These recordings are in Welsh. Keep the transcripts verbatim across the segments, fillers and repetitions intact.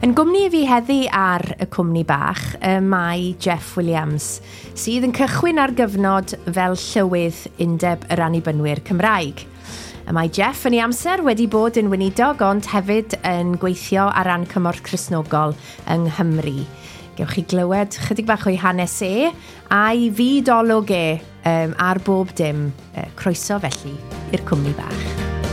Yn gwmni i fi heddi ar y cwmni bach, y mae Jeff Williams, sydd yn cychwyn ar gyfnod fel llywydd undeb yr annibynwyr Cymraeg. Y mae Jeff yn ei amser wedi bod yn weinidog, ond hefyd yn gweithio ar ran cymorth Cristnogol yng Nghymru. Gewch chi glywed chydig bach o'i hanes e, a'i fydolwg e um, ar bob dim. Uh, croeso felly i'r cwmni bach.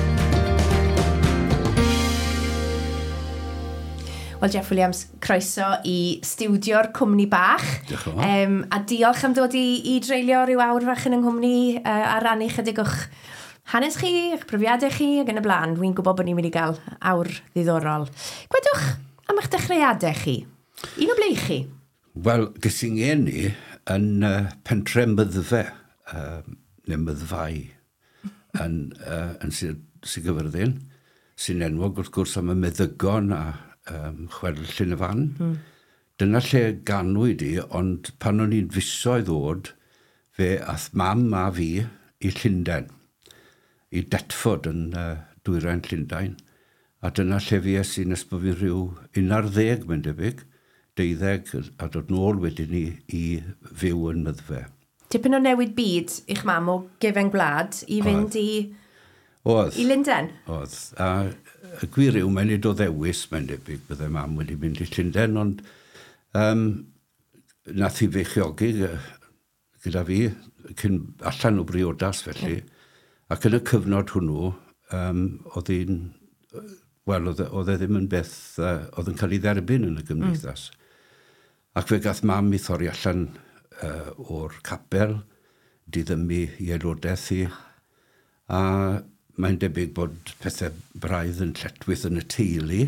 Wel, Jeff Williams, croeso i stiwdio'r cwmni bach. Diolch yn fawr. Um, a diolch am dod i, i dreulio rhyw awr fach yn yng Nghymru uh, a rannu chydig o'ch hanes chi, eich profiadau chi ac yn y blaen. Dwi'n gwybod bod ni'n mynd i gael awr ddiddorol. Gwedwch am eich dechreuadau chi. Un o ble chi? Wel, ges i'n ngeni yn uh, pentre Myddfe, uh, neu Myddfai, yn, uh, yn Sir, Sir Gyfyrddin, sy'n enwog wrth gwrs am y meddygon a um, chwedl Llyn y Fan. Mm. Dyna lle ganwyd i, ond pan o'n i'n fuso i ddod, fe ath mam a fi i Llundain, i Detford yn uh, dwyrain Llundain. A dyna lle fi es i'n ysbo fi rhyw un ar ddeg, mae'n debyg, deuddeg, a dod nôl wedyn ni i fyw yn Myddfe. Tipyn o newid byd i'ch mam o gefen gwlad i fynd i, Oedd. i Lundain? Oedd. A y gwir yw, mae'n nid o ddewis, mae'n debyg, byddai mam wedi mynd i Llundain, ond um, nath i feichiogi gyda fi, cyn allan o briodas felly, ac yn y cyfnod hwnnw, um, oedd hi'n, wel, oedd e ddim yn beth, uh, oedd yn cael ei dderbyn yn y gymdeithas. Mm. Ac fe gath mam i thorri allan uh, o'r capel, diddymu i aelodaeth hi, a mae'n debyg bod pethau braidd yn lletwyth yn y teulu,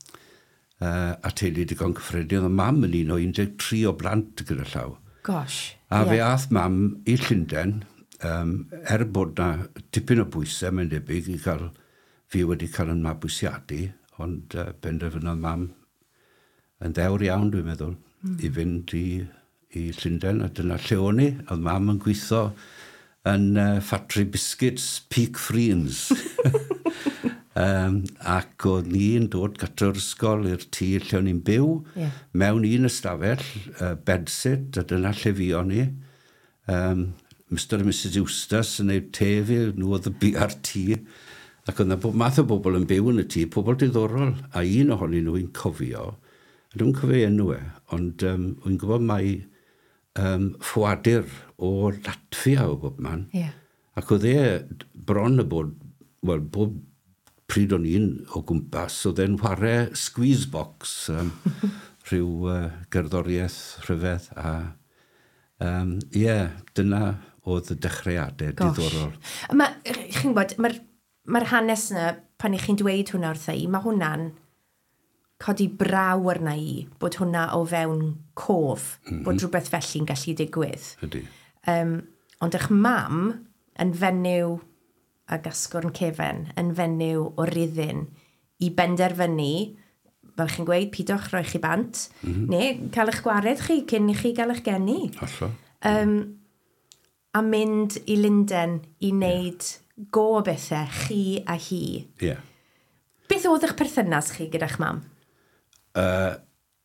uh, a teulu digon cyffredin, oedd mam yn un o un deg tri o blant gyda llaw. Gosh. A yeah. fe ath mam i Llundain, um, er bod na tipyn o bwysau, mae'n debyg, i gael, fi wedi cael yn mabwysiadu, ond uh, benderfynodd mam yn ddewr iawn, dwi'n meddwl, mm. i fynd i, i Llundain, a dyna lle o'n i, oedd mam yn gweithio yn uh, ffatri biscuits Peak Friends. um, ac oedd ni'n dod gato'r ysgol i'r tŷ lle o'n i'n byw, yeah. mewn un ystafell, uh, bedsit, a dyna lle fi o'n i. Um, Mister a Missus Eustace yn ei tefu, nhw oedd y bu ar tŷ, ac oedd yna bob math o bobl yn byw yn y tŷ, pobl diddorol, a un ohonyn nhw i'n cofio, a dwi'n cofio enw e, ond um, wy'n gwybod mai um, ffwadur o Latvia o bob man. Yeah. Ac oedd e bron y bod, wel, bob pryd o'n un o gwmpas, oedd e'n chwarae squeeze box, um, rhyw uh, gerddoriaeth rhyfedd, a um, yeah, dyna oedd y dechreuadau diddorol. Ma, chi'n gwybod, mae'r ma hanes yna, pan i chi'n dweud hwnna wrtha i, mae hwnna'n codi braw arna i bod hwnna o fewn cof, mm -hmm. bod rhywbeth felly'n gallu digwydd. Ydy. Um, ond eich mam yn fenyw a gasgwrn cefen, yn fenyw o ryddyn i benderfynu, fel chi'n gweud, pidwch roi chi bant, mm -hmm. neu cael eich gwared chi cyn i chi gael eich geni. Allo. Um, a mynd i Lundain i wneud yeah. go o bethau, chi a hi. Ie. Yeah. Beth oedd eich perthynas chi gyda'ch mam? Uh,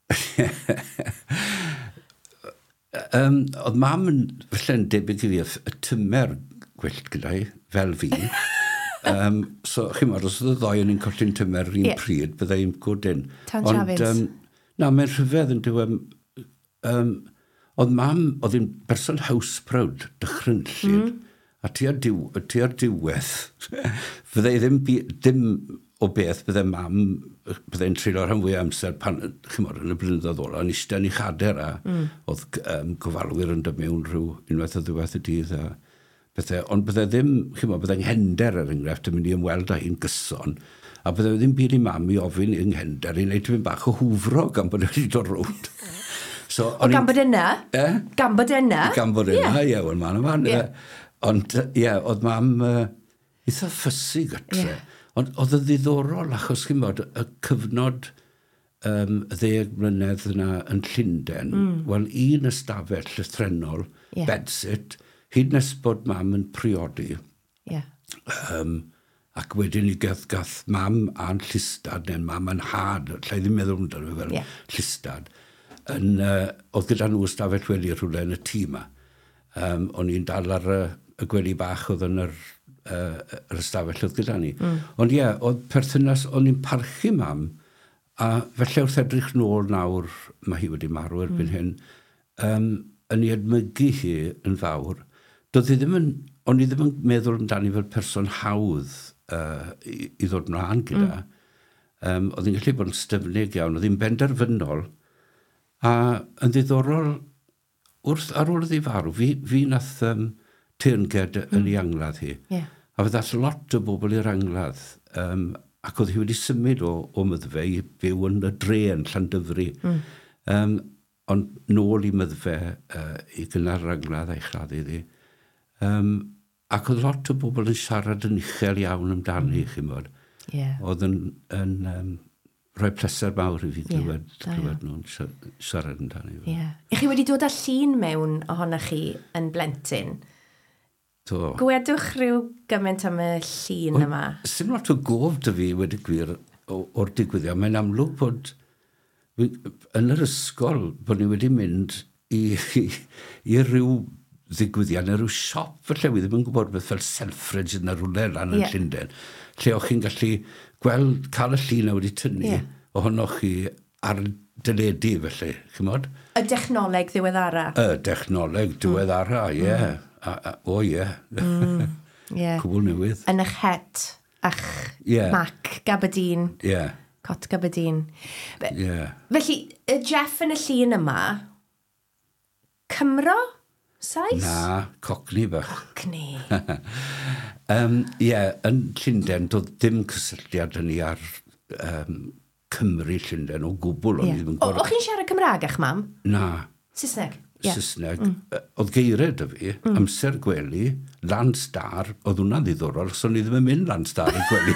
um, oedd mam yn felly'n debyg i fi y tymer gwyllt gyda i, fel fi. um, so, chi'n meddwl, os oedd y ddoi yn un colli'n tymer un yeah. pryd, byddai'n gwydyn. Tan Travis. Um, na, mae'n rhyfedd yn diwedd. Um, oedd mam, oedd hi'n person house proud, dychryn llun. Mm. A ti ar, diw, ti ar diwedd, byddai ddim, ddim o beth byddai mam, byddai'n treulio rhan fwy amser pan, chymod, yn y blynyddoedd ola, yn eistedd yn ei chader a mm. oedd um, gofalwyr yn dod mewn rhyw unwaith o ddiwedd y dydd a bethau. Ond byddai ddim, chymod, byddai'n nghender er enghraifft yn mynd i ymweld â hi'n gyson, a byddai ddim byd i mam i ofyn i'n nghender i wneud ti'n bach o hwfro gan bod wedi dod rownd. So, o gan bod yna? Eh? Gan bod yna? Gan bod yna, ie, yeah. wel, man o man. Yeah. Ond, ie, yeah, oedd mam uh, eitha ffysu gytre. Yeah. Ond oedd y ddiddorol, achos chi'n bod, y cyfnod um, ddeg mlynedd yna yn Llundain, mm. wel, un ystafell llythrenol, yeah. bedsit, hyd nes bod mam yn priodi. Yeah. Um, Ac wedyn ni gath, gath mam a'n llystad, neu'n mam a'n had, lle i ddim meddwl amdano fel yeah. llystad, yn, uh, oedd gyda nhw ystafell weli rhywle yn y tŷ yma. Um, o'n i'n dal ar y, y gwely bach oedd yn yr, uh, yr ystafell oedd gyda ni. Mm. Ond ie, yeah, oedd perthynas, o'n i'n parchu mam, a felly wrth edrych nôl nawr, mae hi wedi marw erbyn mm. hyn, um, yn ei edmygu hi yn fawr, doedd hi ddim yn, o'n i ddim yn meddwl amdani fel person hawdd uh, i, i ddod mlaen gyda. Mm. Um, oedd hi'n gallu bod yn styfnig iawn, oedd hi'n benderfynol, a yn ddiddorol, wrth ar ôl iddi farw, fi, fi nath um, teyrnged mm. yn ei angladd hi. Yeah. A fe ddath lot o bobl i'r angladd, um, ac oedd hi wedi symud o, o myddfe i byw yn y dre yn Llandyfri. Mm. Um, ond nôl i myddfe uh, i gynnar angladd a'i chladdu ddi. Um, ac oedd lot o bobl yn siarad yn uchel iawn amdani, mm. chi'n bod. Yeah. Oedd yn, yn um, rhoi pleser mawr i fi glywed, yeah, glywed nhw'n siarad amdani. Yeah. I chi wedi dod â llun mewn ohonoch chi yn blentyn? Do. Gwedwch rhyw gymaint am y llun o, yma? Sym lot o gof dy fi wedi gwir o'r digwyddiad. Mae'n amlwg bod yn yr ysgol bod ni wedi mynd i, i, i ryw ddigwyddiad neu ryw siop felly wi ddim yn gwybod beth fel Selfridge yn yr rhywle lan yn yeah. Llundain, lle o'ch chi'n gallu gweld, cael y llun a wedi tynnu yeah. ohonoch chi ar dyledu felly, chi'n modd? Y dechnoleg ddiweddara? Y dechnoleg diweddara, ie. Mm. Yeah. O ie. Yeah. Mm. Yeah. Cwbl newydd. Yn eich het a'ch yeah. Mac, Gaberdeen. Ie. Yeah. Cot Gaberdeen. Be, yeah. Felly, y Jeff yn y llun yma, Cymro? Saes? Na, Cockney bach. Cockney. um, yeah, yn Llundain, doedd dim cysylltiad yn ni ar um, Cymru Llundain o gwbl. Yeah. O, o'ch chi'n siarad Cymraeg eich mam? Na. Saesneg? Yeah. Saesneg. Mm. Oedd geired y fi, mm. amser gwely, Landstar, oedd hwnna'n ddiddorol, so ni ddim yn mynd Landstar i gwely.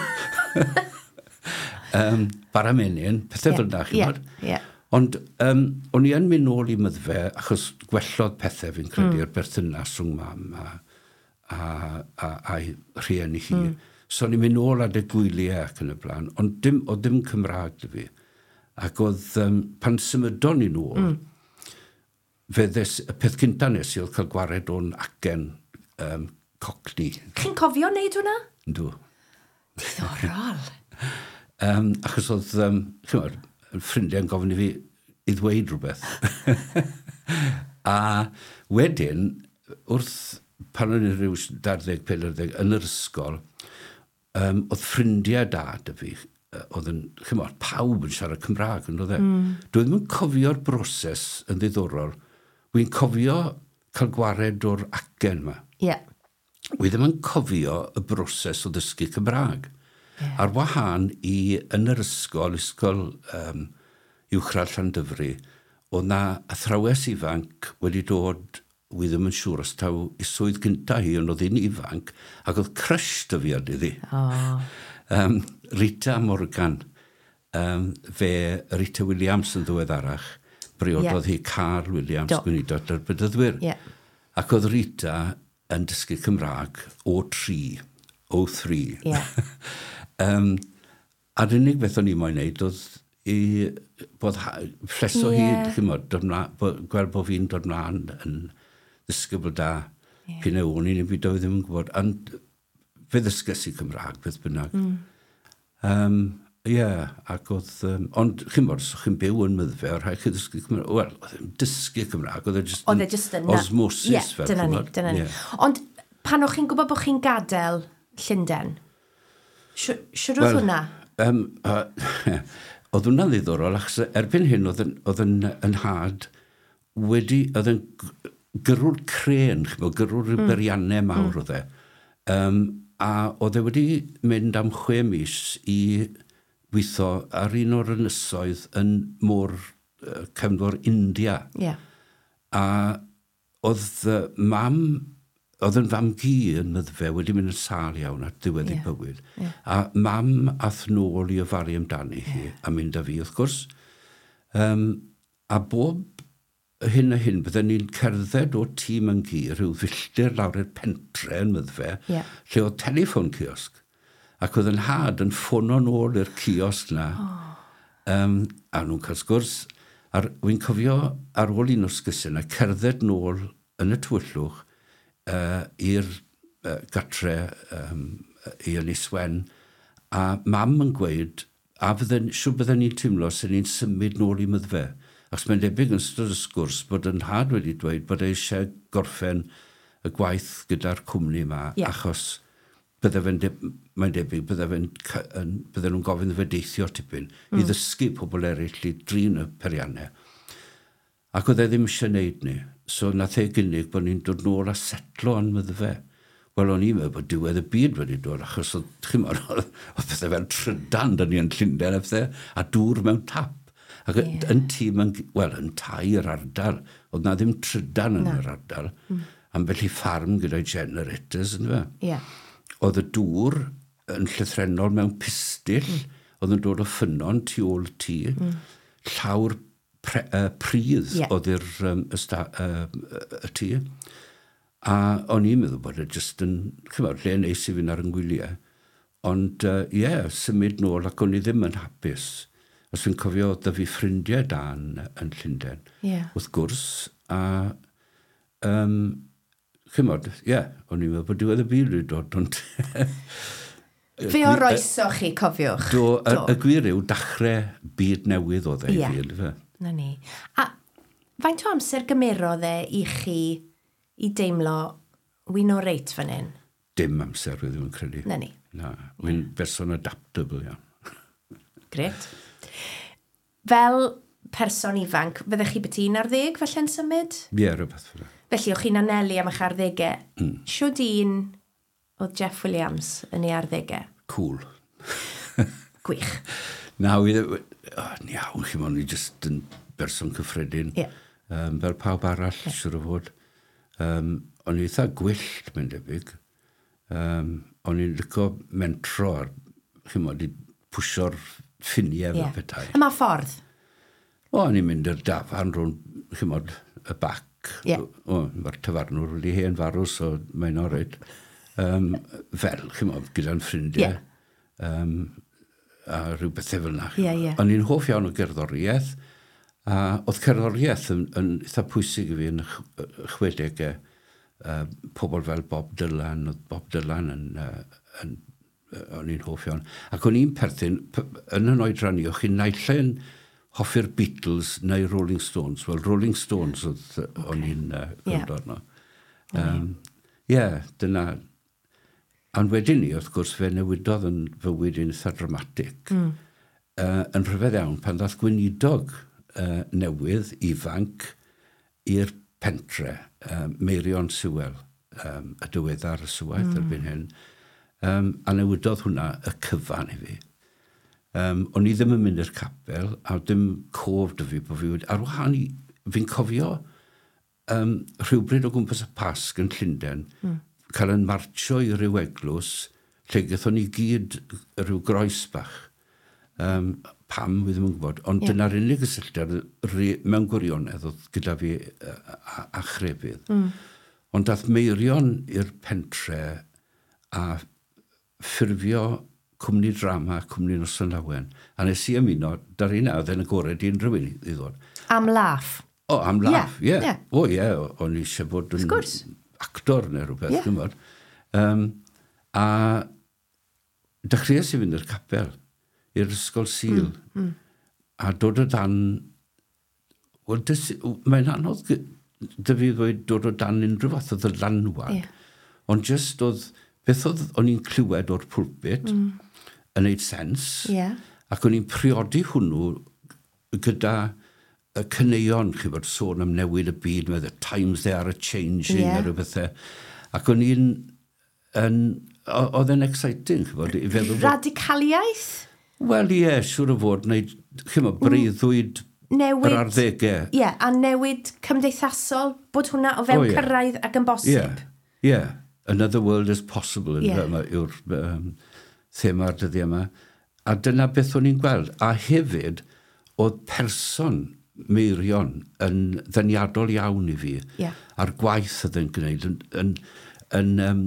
um, Baramenyn, pethau yeah. fel da, chi'n yeah. bod? Yeah. Ond um, o'n i yn mynd nôl i myddfe, achos gwellodd pethau fi'n credu'r mm. berthynas rhwng mam a, a, a, a'i rhieni hi. Mm. So o'n i'n mynd nôl ad y gwyliau ac yn y blaen, ond dim, o dim Cymraeg dy fi. Ac oedd, um, pan symudon i nôl, mm. fe ddes, y peth cynta nes i oedd cael gwared o'n acen um, Cockney. Chi'n cofio wneud hwnna? Yndw. Ddiddorol. um, achos oedd, um, chi'n meddwl, ffrindiau'n gofyn i fi i ddweud rhywbeth. A wedyn, wrth pan o'n i rhyw dardeg, pedwardeg yn yr ysgol, um, oedd ffrindiau dad y fi, oedd yn, chi'n meddwl, pawb yn siarad Cymraeg, yn oedd e. Mm. Dwi ddim yn cofio'r broses yn ddiddorol. Wy'n cofio cael gwared o'r acen yma. Yeah. Wy ddim yn cofio y broses o ddysgu Cymraeg. Yeah. Ar wahân i yn yr ysgol, ysgol um, uwchradd Llandyfri, oedd na athrawes ifanc wedi dod, wy ddim yn siŵr os taw i swydd gynta hi, ond oedd hi'n ifanc, ac oedd crush dy fi oedd iddi. Oh. um, Rita Morgan, um, fe Rita Williams yn ddiweddarach, briododd yeah. hi Carl Williams, gweinidog yr bydyddwyr. Yeah. Ac oedd Rita yn dysgu Cymraeg o tri, o three. Yeah. Um, a'r unig beth o'n i moyn neud oedd i bod ffleso yeah. hyd, chi'n modd, gweld bod fi'n dod mlaen yn ddisgybl da. Yeah. Pyn ewn i'n byd oedd ddim yn gwybod. Ond fe ddysgus i Cymraeg, beth bynnag. Ie, mm. um, yeah, ac oedd... Um, ond chi'n modd, so chi'n byw yn myddfe, o'r rhaid chi ddysgu Cymraeg. Wel, oedd e'n dysgu Cymraeg, oedd e just yn osmosis. Yeah, fel, dyna ni, dyna ni. Yeah. Ond pan o'ch chi'n gwybod bod chi'n gadael Llundain? Siwr oedd hwnna? Um, uh, oedd hwnna'n ddiddorol, achos erbyn hyn oedd yn, oedd yn, yn had wedi, oedd yn gyrrwr crên, gyrrwr mm. beriannau mawr mm. oedd e. Um, a oedd e wedi mynd am chwe mis i weithio ar un o'r ynysoedd yn môr uh, cefnfor India. Yeah. A oedd uh, mam... Oedd yn fam gi yn myddfe wedi mynd yn sal iawn ar diwedd yeah. i bywyd. Yeah. A mam ath nôl i ofaru amdani hi yeah. a mynd â fi, wrth gwrs. Um, a bob hyn a hyn, byddwn ni'n cerdded o tîm yn gi, rhyw filltir lawr i'r pentre yn myddfe, yeah. lle oedd telefon ciosg. ac oedd yn had yn ffono nôl i'r kiosg na. Oh. Um, a nhw'n cael sgwrs. Wy'n cofio ar ôl un o'r sgysau na, cerdded nôl yn y tywyllwch uh, i'r uh, gatre um, i Ynys Wen. A mam yn gweud, a bydden, siw bydden ni'n teimlo sy'n ni'n symud nôl i myddfe. Ac mae'n debyg yn ystod y sgwrs bod yn had wedi dweud bod eisiau gorffen y gwaith gyda'r cwmni yma, yeah. achos bydde fe'n de, mae'n debyg bydde, bydde nhw'n gofyn fe deithio tipyn mm. i ddysgu pobl eraill i drin y periannau. Ac oedd e ddim eisiau gwneud ni. So nath e gynnig bod ni'n dod nôl a setlo yn myddfe. Wel, o'n i'n meddwl bod diwedd y byd wedi dod, achos oedd, chi'n meddwl, oedd pethau fel trydan, da ni yn Llundain, a dŵr mewn tap. Ac yeah. yn tîm, wel, yn tair ardal, oedd na ddim trydan yn no. yr ardal, mm. ambell i ffarm gyda'i generators, yn fe. Yeah. Oedd y dŵr yn llythrenol mewn pistyll, mm. oedd yn dod o ffynon tu ôl tŷ, mm. llawr pre, uh, pridd yeah. oedd i'r um, uh, y tŷ. A o'n i'n meddwl bod e jyst yn, chymod, lle neis i fynd ar yng Ngwyliau. Ond, ie, uh, yeah, symud nôl ac o'n i ddim yn hapus. Os fi'n cofio, da fi ffrindiau da yn, yn Llundain. Yeah. Wrth gwrs, a, um, chymod, ie, yeah, o'n i'n meddwl bod diwedd y byd wedi dod, ond... Fe o roeso chi, cofiwch? Do, y, y gwir yw dachrau byd newydd oedd e i yeah. fi. Na ni. A faint o amser gymerodd e i chi i deimlo wy'n o reit fan hyn? Dim amser, wedi yn credu. Na ni. Na, wy'n yeah. person adaptable, iawn. Gret. Fel person ifanc, fyddech chi beth un ar ddeg falle'n symud? Ie, yeah, rhywbeth fel. Felly, o'ch chi'n anelu am eich arddegau. Mm. Siwd un oedd Jeff Williams yn ei arddegau? Cool. Gwych. Na, oh, iawn, chi mwyn, ni jyst yn berson cyffredin. Yeah. Um, fel pawb arall, yeah. siwr o fod. Um, o'n i eitha gwyllt, mae'n debyg. Um, o'n i'n licio mentro ar, chi mwyn, i pwysio'r ffiniau yeah. fel petai. Yma ffordd? O, o'n i'n mynd i'r dafarn rhwng, chi mwyn, y bac. Yeah. O, mae'r tafarnwr wedi hen farw, so mae'n ored. Um, fel, chi mwyn, gyda'n ffrindiau. Yeah. Um, a rhyw bethau fel yna. Yeah, yeah. O'n i'n hoff iawn o gerddoriaeth. A oedd cerddoriaeth yn, yn eitha pwysig i fi yn y chwedegau. Uh, pobl fel Bob Dylan, oedd Bob Dylan yn, uh, yn uh, o'n i'n hoff iawn. Ac o'n i'n perthyn, yn yn oedran i, o'ch chi'n naillen hoffi'r Beatles neu Rolling Stones. Wel, Rolling Stones oedd okay. o'n i'n uh, gwrando arno. Ie, um, yeah, dyna. Ond wedyn ni, wrth gwrs, fe newidodd yn fywyd yn eitha dramatic. Mm. Uh, yn rhyfedd iawn, pan ddaeth gweinidog Uh, newydd, ifanc, i'r pentre, um, Meirion Sywel, um, y diweddar y swaith mm. erbyn hyn. Um, a newidodd hwnna y cyfan i fi. Um, o'n i ddim yn mynd i'r capel, a dim cof dy fi bod fi wedi... Ar wahân i, fi'n cofio um, rhywbryd o gwmpas y Pasg yn Llundain, mm. cael yn marcho i ryw eglwys, lle gaethon ni gyd rhyw groes bach. Um, pam, fi ddim yn gwybod, ond yeah. dyna'r unig gysylltiad mewn gwirionedd oedd gyda fi a, a, a chrefydd. Mm. Ond dath Meirion i'r pentre a ffurfio cwmni drama, cwmni Noson Lawen. A nes i ymuno, dar un oedd yn agored i'n rhywun i ddod. Am laff? O, am laff, ie. Yeah. Yeah. O, ie, yeah, o'n i eisiau bod yn actor neu rhywbeth, yeah. gwybod. Um, a dechreuais i fynd i'r capel i'r ysgol Sul, mm, mm. a dod o dan, well, mae'n anodd dy fi ddweud dod o dan unrhyw fath o ddylanwad, yeah. ond just oedd, beth oedd o'n i'n clywed o'r pwlpit, mm. yn neud sens, yeah. ac o'n i'n priodi hwnnw gyda y cyneuon, chi bod, sôn am newid y byd, the times they are a-changing, yeah. a rhywbethau, ac o'n i'n, oedd e'n exciting, chi bod, i feddwl... Radicaliaeth? Wel, ie, yeah, siwr o fod, neu, chyma, breuddwyd newid, yr arddegau. Ie, yeah, a newid cymdeithasol, bod hwnna o fewn oh, yeah. cyrraedd ac yn bosib. Ie, yeah, yeah. Another world is possible, yn yeah. yw'r um, thema'r dyddi yma. A dyna beth o'n i'n gweld. A hefyd, oedd person Meirion yn ddeniadol iawn i fi, yeah. a'r gwaith oedd yn gwneud, yn, yn, yn um,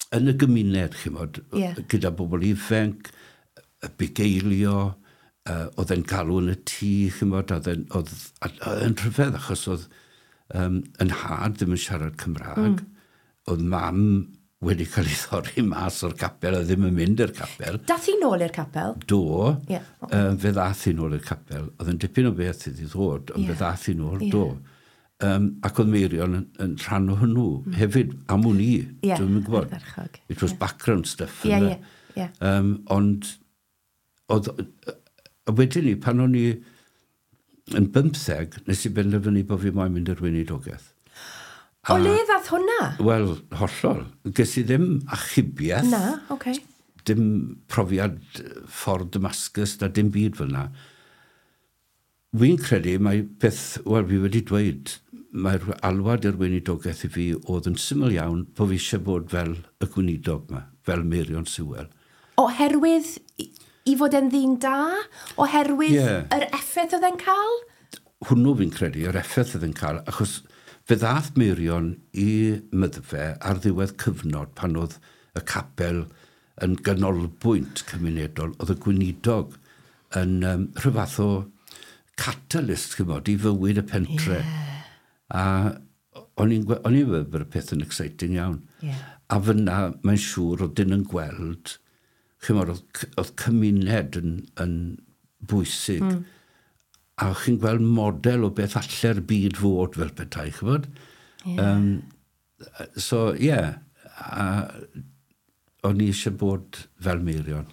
yn y gymuned, chymod, Yeah. gyda bobl ifanc, y bugeilio, uh, oedd e'n galw yn y tŷ, chymod, oedd e'n oedd, yn rhyfedd achos oedd um, yn had ddim yn siarad Cymraeg, mm. oedd mam wedi cael ei thorri mas o'r capel a ddim yn mynd i'r capel. Dath hi nôl i'r capel? Do, Yeah, okay. uh, fe ddath hi nôl i'r capel. Oedd yn dipyn o beth iddi ddod, ond yeah. fe ddath hi nôl, yeah. do. Um, ac oedd Meirion yn, yn rhan o hwnnw. Mm. Hefyd, am hwn i, yeah, dwi'n mynd gwybod. It was yeah. background stuff. Yeah, yeah, yeah. Um, ond, oedd, a wedyn ni, pan o'n i yn bymtheg, nes i benderfynu bod fi moyn mynd i'r weinidogaeth. O le ddath hwnna? Wel, hollol. Ges i ddim achubiaeth. Na, oce. Okay. Dim profiad ffordd Damascus, na dim byd fel yna. Wy'n credu mae beth, wel, fi wedi dweud, mae'r alwad i'r weinidogaeth i fi oedd yn syml iawn bod fi eisiau bod fel y gweinidog yma, fel Meirion Sywell. Oherwydd i, i fod yn ddyn da? Oherwydd yeah. yr effaith oedd e'n cael? Hwnnw fi'n credu, yr effaith oedd e'n cael, achos fe ddath Meirion i myddfe ar ddiwedd cyfnod pan oedd y capel yn ganolbwynt cymunedol, oedd y gweinidog yn um, rhyfath o catalyst, chymod, i fywyd y pentre. Yeah. A o'n i'n gweld bod y peth yn exciting iawn. Yeah. A fyna, mae'n siŵr, oedd dyn yn gweld, chymod, oedd, oedd cymuned yn, yn bwysig. Mm. A chi'n gweld model o beth allai'r byd fod fel petai, chymod? Yeah. Um, so, ie, yeah, o'n i eisiau bod fel Meirion.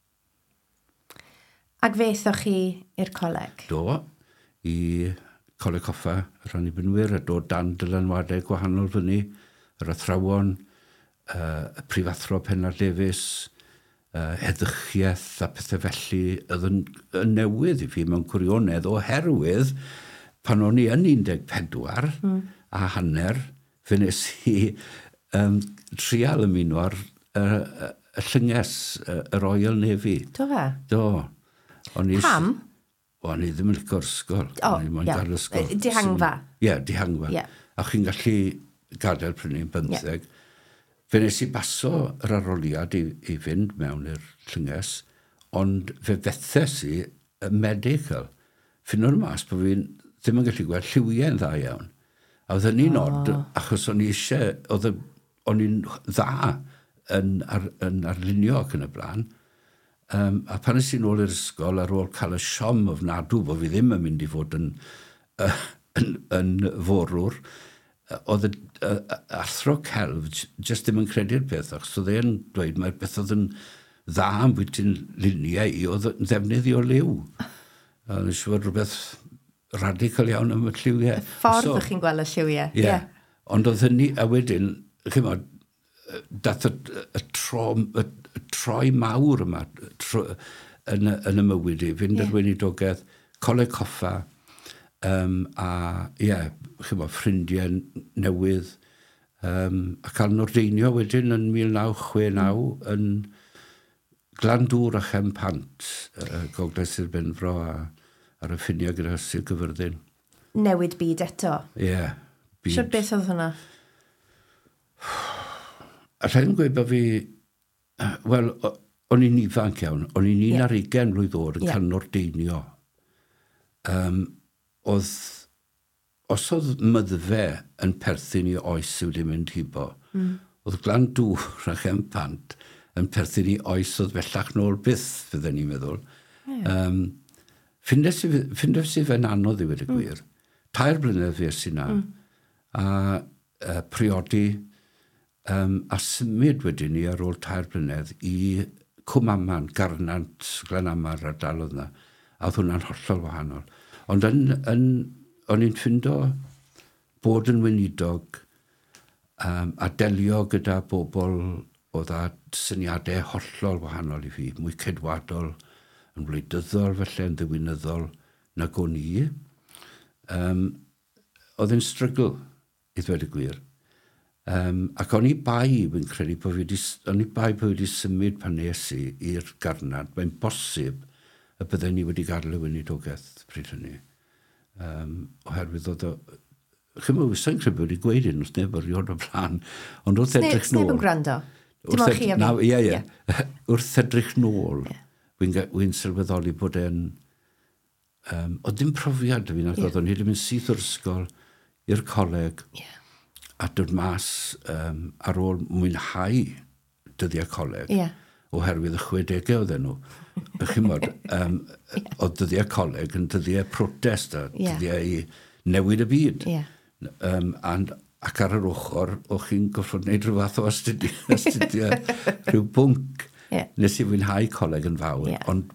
Ac fe eithoch chi i'r coleg? Do, i Coleg Coffa Rhannu Benwyr, a dod dan dylanwadau gwahanol fyny, yr athrawon, uh, y prifathro Pennar Davies, uh, eddychiaeth a pethau felly, oedd yn, yn newydd i fi mewn gwirionedd oherwydd pan o'n i yn un deg pedwar mm. a hanner, fe nes i um, trial ymuno ar y, y, y llynges, y, y Royal Navy. Do fe? Do. Pam? O'n i ddim yn licor ysgol. O, ie. Dihangfa? Ie, dihangfa. Yeah. A chi'n gallu gadael pryn i'n bymtheg. Yeah. Fe nes i baso yr aroliad i, i fynd mewn i'r llynges, ond fe fethes i y medical. Ffyn o'r mas bod fi'n ddim yn gallu gweld lliwiau'n dda iawn. A oedd yn un od, achos o'n i eisiau, o'n i'n dda yn, ar, yn arlunio ac yn y blaen. Um, a pan ys i'n ôl i'r ysgol ar ôl cael y siom ofnadw bod fi ddim yn mynd i fod yn, uh, yn, yn forwr, uh, oedd y uh, athro celf jyst ddim yn credu'r peth, achos oedd e'n dweud mae'r beth oedd yn dda am bwyt i'n luniau i, oedd yn ddefnyddio liw. A nes i fod rhywbeth radical iawn am y lliwiau. Y ffordd so, ych chi'n gweld y lliwiau. Ie. Yeah. Yeah. Ond oedd hynny, a wedyn, chi'n modd, dath y, y, tro, y, y troi mawr yma tro, yn, yn y mywyd i, fynd yeah. ar weinidogaeth, Coleg Coffa, um, a ie, yeah, chi'n modd, ffrindiau newydd, um, a cael nordeinio wedyn yn mil naw chwe naw mm. yn Glandŵr a Chempant, uh, Gogledd Sir Benfro a ar y ffiniau gyda Sir Gyfyrddin. Newid byd eto? Ie. Yeah, Siwr beth oedd hwnna? A rhaid yn gweud bod fi, wel, o'n i'n ifanc iawn, o'n i'n un ar ugain mlwydd oed yn yeah. cael nordeinio. Um, oedd, os oedd myddfe yn perthyn i oes sydd wedi mynd hibo, mm. oedd Glandŵr a Chempant yn perthyn i oes oedd bellach nôl byth, fydden ni'n meddwl. Yeah. Um, Ffindes i fe'n anodd i wedi gwir. Mm. Tair blynedd fi sy'n na. Mm. A uh, priodi um, a symud wedyn ni ar ôl tair blynedd i Cwmaman, Garnant, Glanamar a dalodd na. A oedd hwnna'n hollol wahanol. Ond yn, yn, o'n i'n ffindo bod yn weinidog um, a delio gyda bobl oedd a syniadau hollol wahanol i fi, mwy cedwadol, yn wleidyddol, felly yn ddiwynyddol na go ni. Um, oedd yn strygl, i ddweud y gwir. Um, ac o'n i bai, fi'n credu, bod fi wedi, o'n i bai bod wedi symud pan nes i i'r Garnad. Mae'n bosib y byddai ni wedi gadael y weinidogaeth pryd hynny. Um, oherwydd oedd o... Chi'n mwyn, sa'n credu bod wedi gweud un wrth neb o'r iod o blaen. Ond wrth edrych nôl... Sneb yn gwrando? Dim ond chi a fi. Ie, ie. Wrth edrych nôl, wy'n sylweddoli bod e'n... Um, o dim profiad fi, nag oedd o'n hyd yn mynd syth o'r ysgol i'r coleg a dod mas um, ar ôl mwynhau dyddiau coleg oherwydd y chwedegau oedd enw. Ych chi'n modd, um, oedd dyddiau coleg yn dyddiau protest a dyddiau i newid y byd. Um, and, ac ar yr ochr, o'ch chi'n goffod wneud rhyw fath o astudio, astudio rhyw bwnc. Nes i fwynhau coleg yn fawr, ond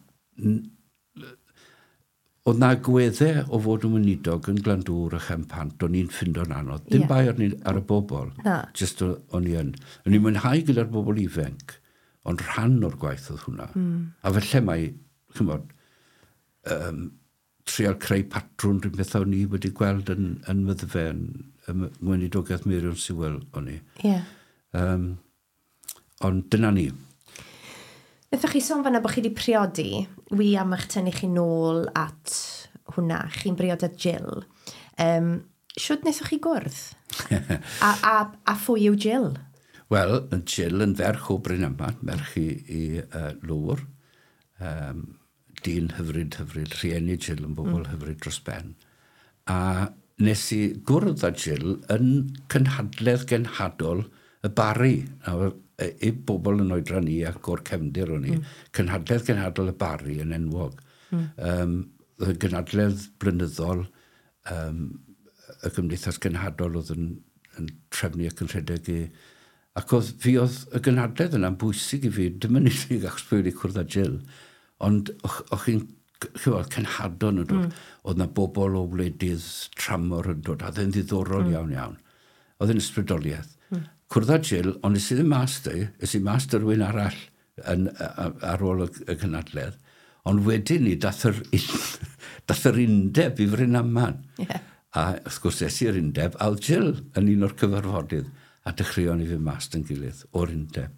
oedd na gweddau o fod yn wynidog yn Glandŵr a Chempant, o'n i'n ffindo'n anodd. Dim bai ar, ar y bobl, just o'n i yn. O'n i'n mwynhau gyda'r bobl ifanc, ond rhan o'r gwaith oedd hwnna. Mm. A felly mae, chymod, um, trial creu patrwn rhywun beth o'n i wedi gweld yn, yn myddfe, yn, yn wynidogaeth Miriam Sewell o'n i. Yeah. Um, ond dyna ni. Nethwch chi sôn fanna bod chi wedi priodi, wi am eich tynnu chi nôl at hwnna, chi'n briod at Jill. Um, Siwyd nethwch chi gwrdd? a, a, a phwy yw Jill? Wel, Jill yn ferch o Bryn Aman, merch i, i uh, Lwr. Um, dyn hyfryd, hyfryd, rhieni Jill yn bobl mm. hyfryd dros ben. A nes i gwrdd â Jill yn cynhadledd genhadol y Bari. Nawr, i bobl yn oedran ni ac o'r cefndir o'n i, mm. cynhadledd genhadol y Bari yn enwog. Mm. Um, y gynhadledd blynyddol, um, y Gymdeithas Genhadol oedd yn, yn trefnu ac yn rhedeg i. Ac oedd fi oedd y gynhadledd yna'n bwysig i fi, dim yn unig achos pwy wedi cwrdd â Jill, ond o'ch chi'n cenhadon yn dod. Mm. Oedd na bobl o wledydd tramor yn dod, a oedd e'n ddiddorol mm. iawn iawn. Oedd e'n ysbrydoliaeth. Mm. Cwrdd â Jill, ond nes i ddim master, es i master rhywun arall yn, ar ôl y, y cynadledd. Ond wedyn ni, dath yr, dath yr undeb i Bryn Aman. Yeah. A wrth gwrs es i'r undeb, a Jill yn un o'r cyfarfodydd, a dechreuon i fi master yn gilydd o'r undeb.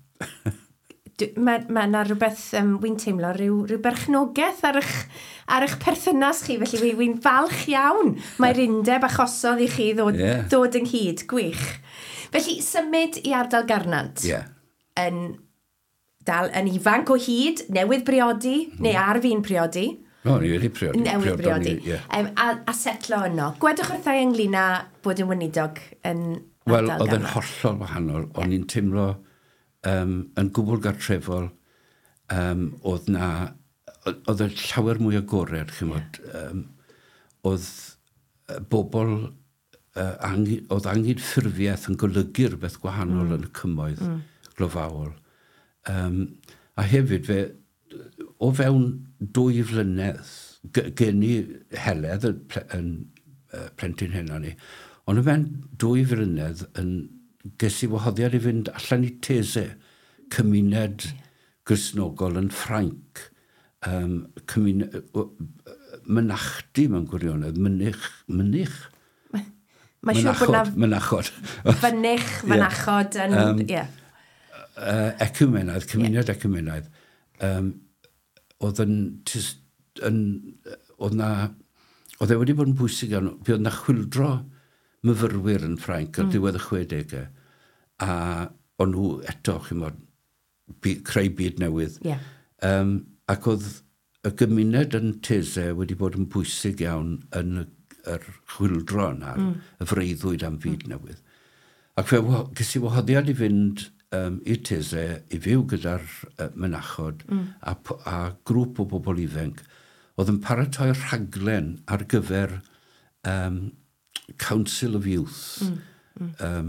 Mae ma yna rhywbeth, um, wy'n teimlo, rhyw, rhyw berchnogaeth ar eich, ar eich perthynas chi, felly wy'n falch iawn. Mae'r undeb achosodd i chi ddod, yeah. ddod ynghyd, gwych. Felly, symud i ardal Garnant yeah. yn, dal, yn ifanc o hyd, newydd briodi, mm. neu ar fi'n priodi. O, ni wedi priodi. Newydd briodi. Yeah. Um, a, a setlo yno. Gwedwch wrthau ynglyn â bod yn wynidog yn ardal well, Garnant? Wel, oedd yn hollol wahanol. Yeah. O'n i'n teimlo um, yn gwbl gartrefol, um, oedd na, oedd y llawer mwy agored, chymod. Yeah. Um, oedd uh, bobl... Uh, angi, oedd angen ffurfiaeth yn golygu'r beth gwahanol mm. yn y cymoedd mm. glofawol. Um, a hefyd fe, o fewn dwy flynedd, gen i heledd yn, yn uh, plentyn hynna ni, ond o fewn dwy flynedd yn ges i wahoddiad i fynd allan i Tese, cymuned Gristnogol yn Ffrainc, um, cymuned, uh, mynachdy mewn gwirionedd, mynich, mynich, Mae'n siŵr bod na... Mynachod. Fynich, mynachod, yn... Um, yeah. uh, ecumenaidd, cymuned yeah. ecumenaidd. Um, oedd yn... yn oedd na... Oedd e wedi bod yn bwysig iawn. Fi oedd na chwildro myfyrwyr yn Ffrainc ar mm. diwedd y chwedegau. A o'n nhw eto, chi'n modd, creu byd newydd. Yeah. Um, ac oedd y gymuned yn Tese wedi bod yn bwysig iawn yn y yr chwildro yna, mm. y freuddwyd am fyd mm. newydd. Ac fe, ges i wahoddiad i fynd um, i'r Tese i fyw gyda'r uh, mynachod mm. a, a grŵp o bobl ifanc oedd yn paratoi rhaglen ar gyfer um, Council of Youth. Mm. Mm. Um,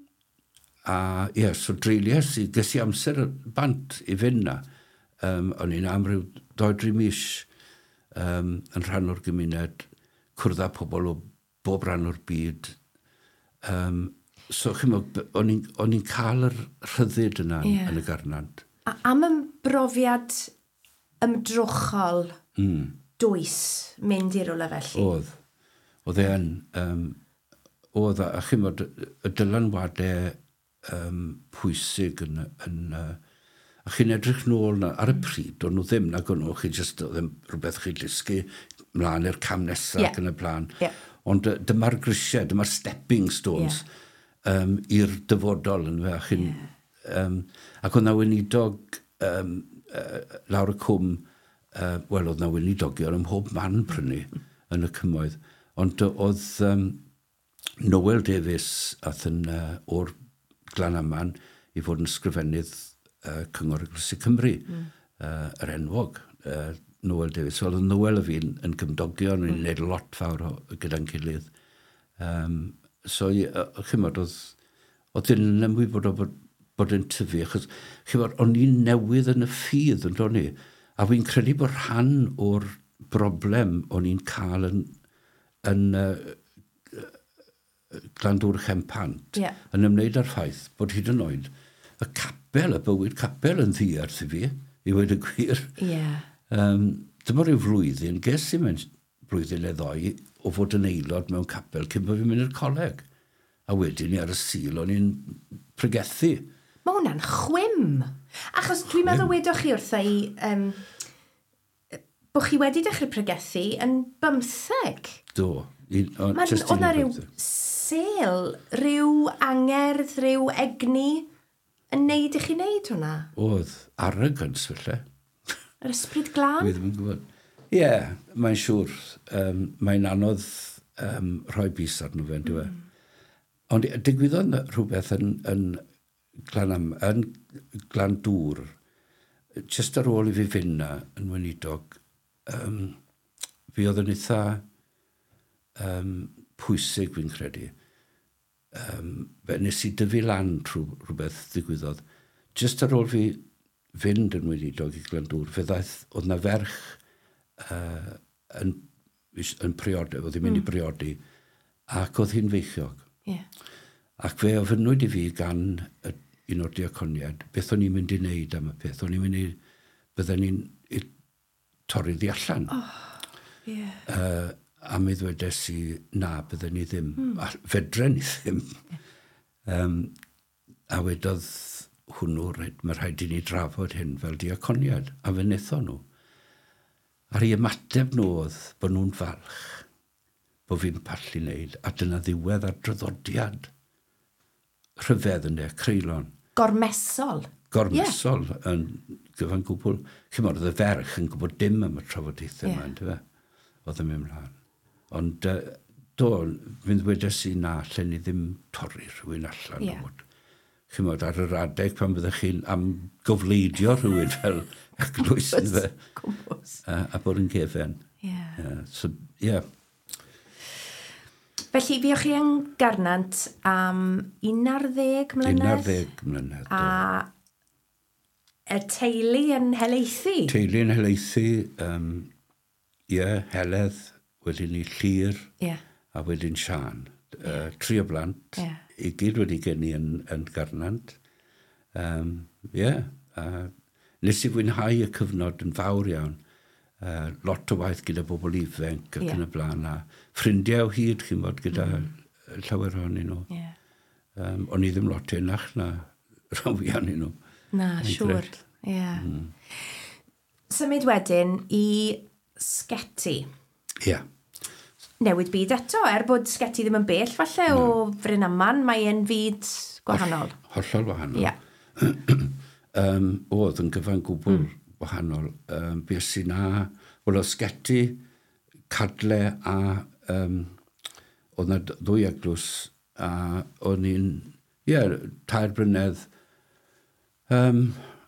a ie, yeah, so dreilies i, ges i amser bant i fynd na. Um, o'n i'n am ryw doi dri mis um, yn rhan o'r gymuned, cwrdd â pobl o bob rhan o'r byd. Um, so, chymo, o'n i'n cael yr rhyddid yna yeah. yn y Garnant. A am y brofiad ymdrochol mm. dwys mynd i'r ola felly? Oedd. Oedd e yn. Um, oedd, a chymo, y dylanwadau um, pwysig yn... yn uh, a chi'n edrych nôl na, ar y pryd, o'n nhw ddim nag o'n nhw, chi jyst oedd rhywbeth chi'n lusgu mlaen i'r cam nesaf yeah. ac yn y blaen. Yeah. Ond dyma'r grisiau, dyma'r stepping stones yeah. um, i'r dyfodol yn fe. Chi'n yeah. Um, ac oedd na weinidog um, uh, lawr y cwm, uh, wel, oedd na weinidogion ym mhob man prynu yn y cymoedd. Ond oedd um, Noel Davies ath yn uh, o'r Glanaman i fod yn sgrifennydd uh, Cyngor Eglwys Cymru, mm. uh, yr enwog. Uh, Noel Davies. So, oedd Noel a fi'n yn gymdogion, mm. yn gwneud lot fawr o, gyda'n gilydd. Um, so, uh, chymod, oedd, oedd dyn yn ymwybod o bod, bod yn tyfu, achos chymod, o'n i'n newydd yn y ffydd, yn do'n i, a fi'n credu bod rhan o'r broblem o'n i'n cael yn, yn uh, Glandwr Chempant, yeah. yn ymwneud â'r ffaith bod hyd yn oed y capel, y bywyd capel yn ddiarth i fi, i weid y gwir. Yeah. Um, dyma rhyw flwyddyn, ges i mewn blwyddyn neu ddoi o fod yn aelod mewn capel cyn bod fi'n mynd i'r coleg. A wedyn ni ar y sil o'n i'n pregethu. Mae hwnna'n chwym. Achos dwi'n meddwl wedoch chi wrtha i um, bod chi wedi dechrau pregethu yn bymtheg. Do. Oedd yna rhyw sel, rhyw angerdd, rhyw egni yn neud i chi neud hwnna? Oedd arrogance felly. Yr ysbryd glân? Dwi ddim yn gwybod. Ie, yeah, mae'n siŵr. Um, mae'n anodd um, rhoi bus arno fe, dwi. Mm. Ond digwyddodd rhywbeth yn, yn, glan, yn Glandwr, just ar ôl i fi fynd na yn weinidog, um, fi oedd yn eitha um, pwysig fi'n credu. Um, nes i dyfu lan trwy rhywbeth ddigwyddodd. Just ar ôl fi fynd yn weinidog i Glandwr, fe ddaeth, oedd na ferch uh, yn, yn priodi, oedd hi'n mynd mm. i briodi, ac oedd hi'n feichiog. Yeah. Ac fe ofynnwyd i fi gan y, un o'r diaconiad, beth o'n i'n mynd i wneud am y peth. O'n i'n mynd i, bydden ni'n torri ddi allan. Oh, yeah. Uh, a mi ddwedes i, na, bydden ni ddim. Mm. A fedre ni ddim. um, a wedodd hwnnw, mae rhaid i ni drafod hyn fel diaconiad, a fe netho nhw. A'r i ymateb nhw oedd bod nhw'n falch, bod fi'n pallu wneud, a dyna ddiwedd ar draddodiad rhyfedd yn e, creulon. Gormesol. Gormesol, yeah. yn gyfan gwbl. Chymod, oedd y ferch yn gwybod dim am y trafodaethau yma, yeah. oedd yn mynd mlaen. Ond uh, do, fynd wedes i na, lle ni ddim torri rhywun allan yeah. o fod. Chymod, ar yr adeg pan byddech chi'n am gofleidio rhywun fel eglwys yn fe. Uh, a bod yn gefen. Yeah. Uh, so, yeah. Felly, fiwch chi yn Garnant am un ar ddeg mlynedd? Un ar ddeg mlynedd. A y teulu yn Helaethu? Teulu yn Helaethu, um, ie, yeah, Heledd, wedyn ni Llyr, yeah. a wedyn Sian. Uh, tri o blant, yeah. i gyd wedi geni yn, yn Garnant. Um, yeah, uh, nes i fwynhau y cyfnod yn fawr iawn. Uh, lot o waith gyda bobl ifanc ac yeah. yn y blaen, a ffrindiau o hyd, chi'n bod, gyda mm. llawer ohonyn nhw. Yeah. Um, o'n i ddim lot enach na rhawi anyn nhw. Na, siwr. Yeah. Mm. Symud wedyn i Sgeti. Ie. Yeah. Newid byd eto, er bod Sgeti ddim yn bell falle no. o Frynaman, mae e'n fyd gwahanol. Hollol wahanol. Yeah. um, oedd yn gyfan gwbl mm. wahanol. Um, Beth sy'n na, wel o Sgeti, Cadle a um, oedd na ddwy eglwys a o'n i'n, ie, yeah, tair blynedd um,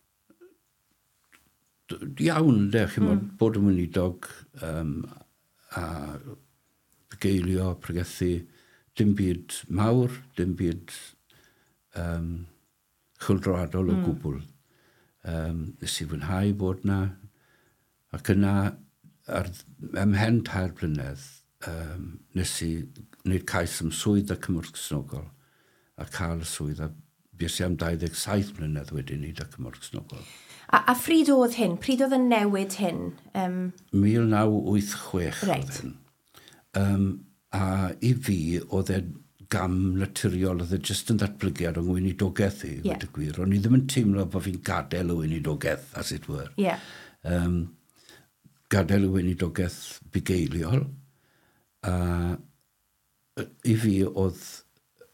iawn, de, chi'n mm. bod yn weinidog um, a geilio, pregethu, dim byd mawr, dim byd um, chwldroadol o mm. gwbl. Um, nes i fwynhau bod na, ac yna, ar ymhen tair blynedd, um, nes i wneud cais am swydd a cymwrth Cysnogol, a cael y swydd, a bys i am dau ddeg saith blynedd wedyn ni da cymwrth Cysnogol. A, a pryd oedd hyn? Pryd oedd yn newid hyn? Um... mil naw wyth chwech right. oedd hyn. Um, a i fi, oedd e gam naturiol, oedd e jyst yn ddatblygiad o'n weinidogaeth i, yeah. wedi gwir. O'n i ddim yn teimlo bod fi'n gadael y weinidogaeth, as it were. Yeah. Um, gadael y weinidogaeth bugeiliol. A i fi, oedd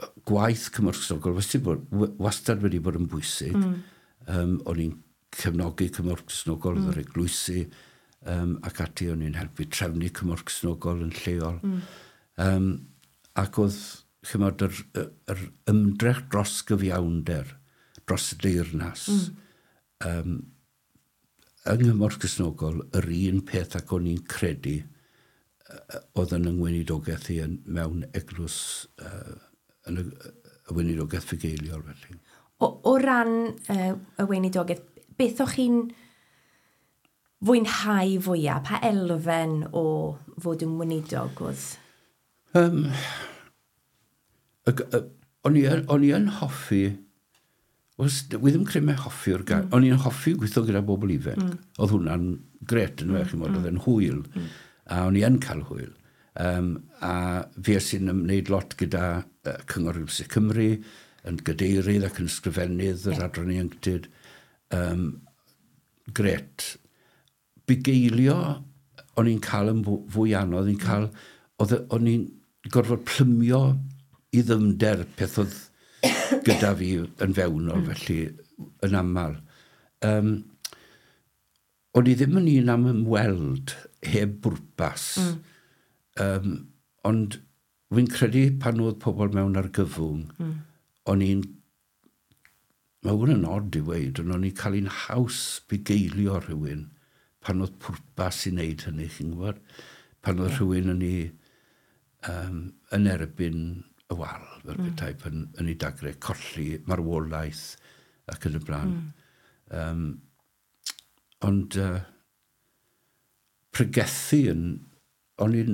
gwaith cymorthsynogol wastad wedi bod yn bwysig. Mm. Um, o'n i'n cefnogi cymorthsynogol, mm. yr eglwysu, um, ac ati o'n i'n helpu trefnu cymorthsynogol yn lleol. Mm. Um, ac oedd, chymod, yr, yr ymdrech dros gyfiawnder, dros y deyrnas, mm. um, yng Nghymorth Cristnogol, yr un peth ac o'n i'n credu uh, oedd yn yngweinidogaeth i yn mewn eglwys uh, yn y, y weinidogaeth fugeiliol felly. O, o ran uh, y weinidogaeth, beth o'ch chi'n fwynhau fwyaf? Pa elfen o fod yn weinidog oedd? Um, y, y, o'n i yn hoffi Was, wi ddim creu me hoffi o'r gair. Mm. O'n i'n hoffi gweithio gyda bobl ifanc. Mm. Oedd hwnna'n gret yn fe, mm. oedd yn hwyl. Mm. A o'n i yn cael hwyl. Um, a fi sy'n ymwneud lot gyda uh, Cyngor Eglwys Cymru, yn gadeirydd ac yn ysgrifennydd yr yeah. adran ieuenctid. Um, gret. Bugeilio, o'n i'n cael yn fwy anodd. O'n i'n cael, o'n i'n gorfod plymio i ddyfnder peth oedd gyda fi yn fewnol, mm. felly yn aml. Um, o'n i ddim yn un am ymweld heb bwrpas, mm. um, ond wy'n credu pan oedd pobl mewn ar gyfwng, mm. o'n i'n, mae hwn yn od i weid, ond o'n i'n cael un haws bugeilio rhywun pan oedd pwrpas i wneud hynny, chi'n gwybod? Pan oedd yeah. rhywun yn ei um, yn erbyn y wal, fel mm. bethau, yn, yn ei dagrau, colli marwolaeth ac yn y blaen. Mm. Um, ond uh, pregethu yn, o'n i'n,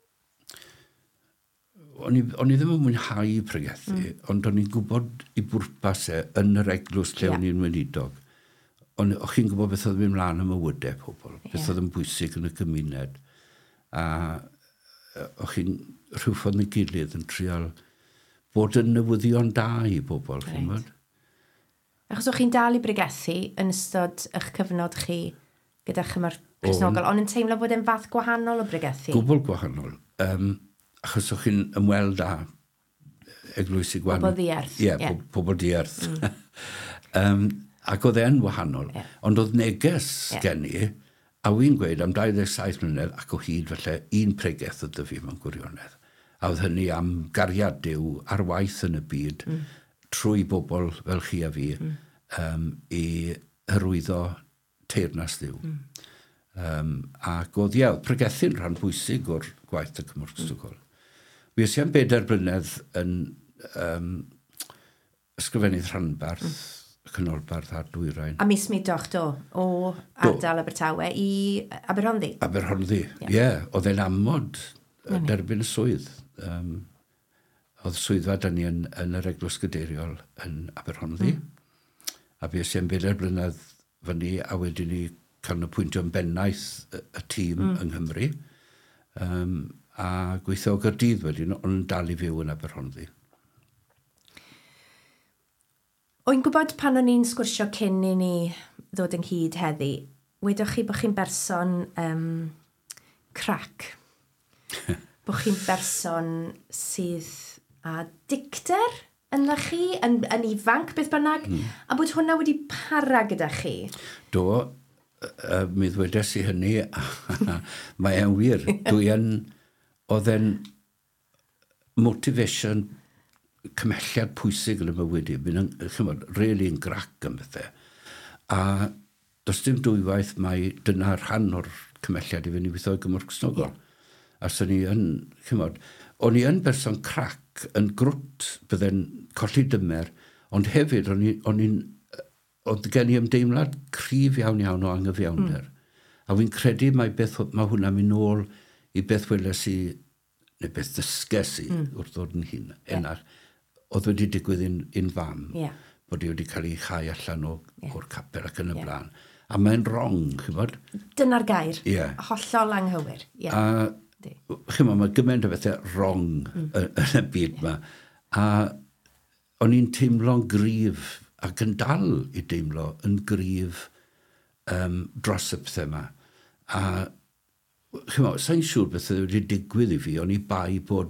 o'n i, on i ddim yn mwynhau pregethu, mm. ond o'n i'n gwybod i bwrpas e yn yr eglwys lle yeah. o'n i'n weinidog. O'ch chi'n gwybod beth oedd yn mynd mlaen am mywydau pobl, yeah. beth oedd yn bwysig yn y gymuned. A o'ch chi'n rhyw ffordd yn gilydd yn trial bod yn newyddion da i bobl, chi'n gwybod? Achos o'ch chi'n dal i bregethu yn ystod eich cyfnod chi gyda Chymor Cristnogol, ond yn teimlo bod e'n fath gwahanol o bregethu? Gwbl gwahanol. Um, achos o'ch chi'n ymweld â eglwysi gwahanol. Pobl dierth. Ie, yeah, yeah. pobl dierth. Mm. um, ac oedd e'n wahanol. Yeah. Ond oedd neges yeah. gen i, a wy'n gweud am dau ddeg saith mlynedd ac o hyd felly un pregeth oedd y fi mewn gwirionedd. A oedd hynny am gariad Duw ar waith yn y byd mm. trwy bobl fel chi a fi mm. um, i hyrwyddo teyrnas Duw. Mm. Um, ac oedd ie, pregethu'n rhan bwysig o'r gwaith y Cymorth Cristnogol. Mm. Mi ys i am bedair blynedd yn um, ysgrifennydd Rhanbarth, mm. y Canolbarth a'r Dwyrain. A mis mi doch do, o ardal Abertawe i Aberhonddu? Aberhonddu, ie. Yeah. Yeah, oedd e'n amod uh, derbyn y swydd. Um, oedd swyddfa da ni yn, yn yr eglwys gadeiriol yn Aberhonddu. Mm. A fi ys i am bedair blynedd fyny a wedyn ni canolbwyntio yn bennaeth y, y tîm mm. yng Nghymru. Um, a gweithio o Gaerdydd wedyn, ond dal i fyw yn Aberhonddu. O'i'n gwybod pan o'n i'n sgwrsio cyn i ni ddod yn hyd heddi, wedwch chi bod chi'n berson um, crac? Bod chi'n berson sydd a dicter yna chi, yn, yn ifanc beth bynnag, mm. a bod hwnna wedi para gyda chi? Do, uh, mi ddwedes i hynny, mae e'n wir. Dwi yn, oedd e'n motivation cymhelliad pwysig yn y mywyd i. Mi'n, chymod, really yn grac yn bethau. A does dim dwywaith mae dyna rhan o'r cymhelliad i fynd i weithio i Gymorth Cristnogol. Yeah. A sy'n ni yn, chymod, o'n i yn berson crac yn grwt bydde'n colli dymer, ond hefyd o'n i'n, oedd gen i ymdeimlad cryf iawn iawn o anghyfiawnder. Mm. A wy'n credu mae, beth, mae hwnna'n mynd nôl i beth weles i, neu beth ddysges i mm. wrth ddod yn hun. Yeah. Oedd wedi digwydd un, un fam, yeah. bod i wedi cael ei chau allan o, yeah. o'r capel ac yn y yeah. blaen. A mae'n wrong, chi'n bod? Dyna'r gair, yeah. hollol anghywir. Yeah. A, chi'n bod, mae gymaint o bethau wrong mm. yn y byd yma. Yeah. A o'n i'n teimlo'n gryf, ac yn dal i deimlo yn gryf um, dros y pethau yma. A chi'n bod, sa'n siŵr beth wedi digwydd i fi, o'n i bai bod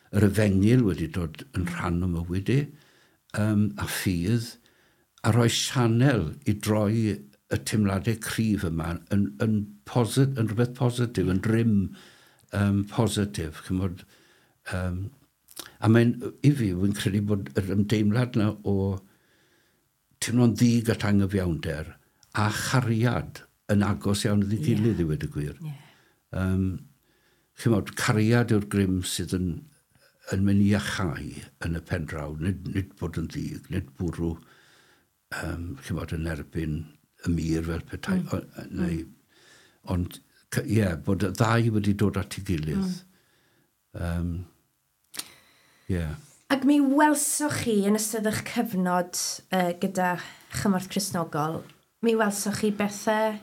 yr efengil wedi dod yn rhan o mywyd i, um, a ffydd, a rhoi sianel i droi y teimladau cryf yma yn, yn, posit, yn rhywbeth positif, yn rym um, positif. Chymod, um, a mae'n, i fi, wy'n credu bod yr ymdeimlad yna o teimlo'n ddig at anghyfiawnder a chariad yn agos iawn iddi gilydd i wedi gwir. Yeah. Um, chymod, cariad yw'r grym sydd yn, yn mynd i achau yn y pen draw, nid, nid bod yn ddig, nid bwrw um, chymod, yn erbyn y mir fel petai. Mm. O, neu, mm. Ond, ie, yeah, bod y ddau wedi dod at ei gilydd. Mm. Um, yeah. Ac mi welsoch chi yn ystod eich cyfnod uh, gyda chymorth Cristnogol, mi welsoch chi bethau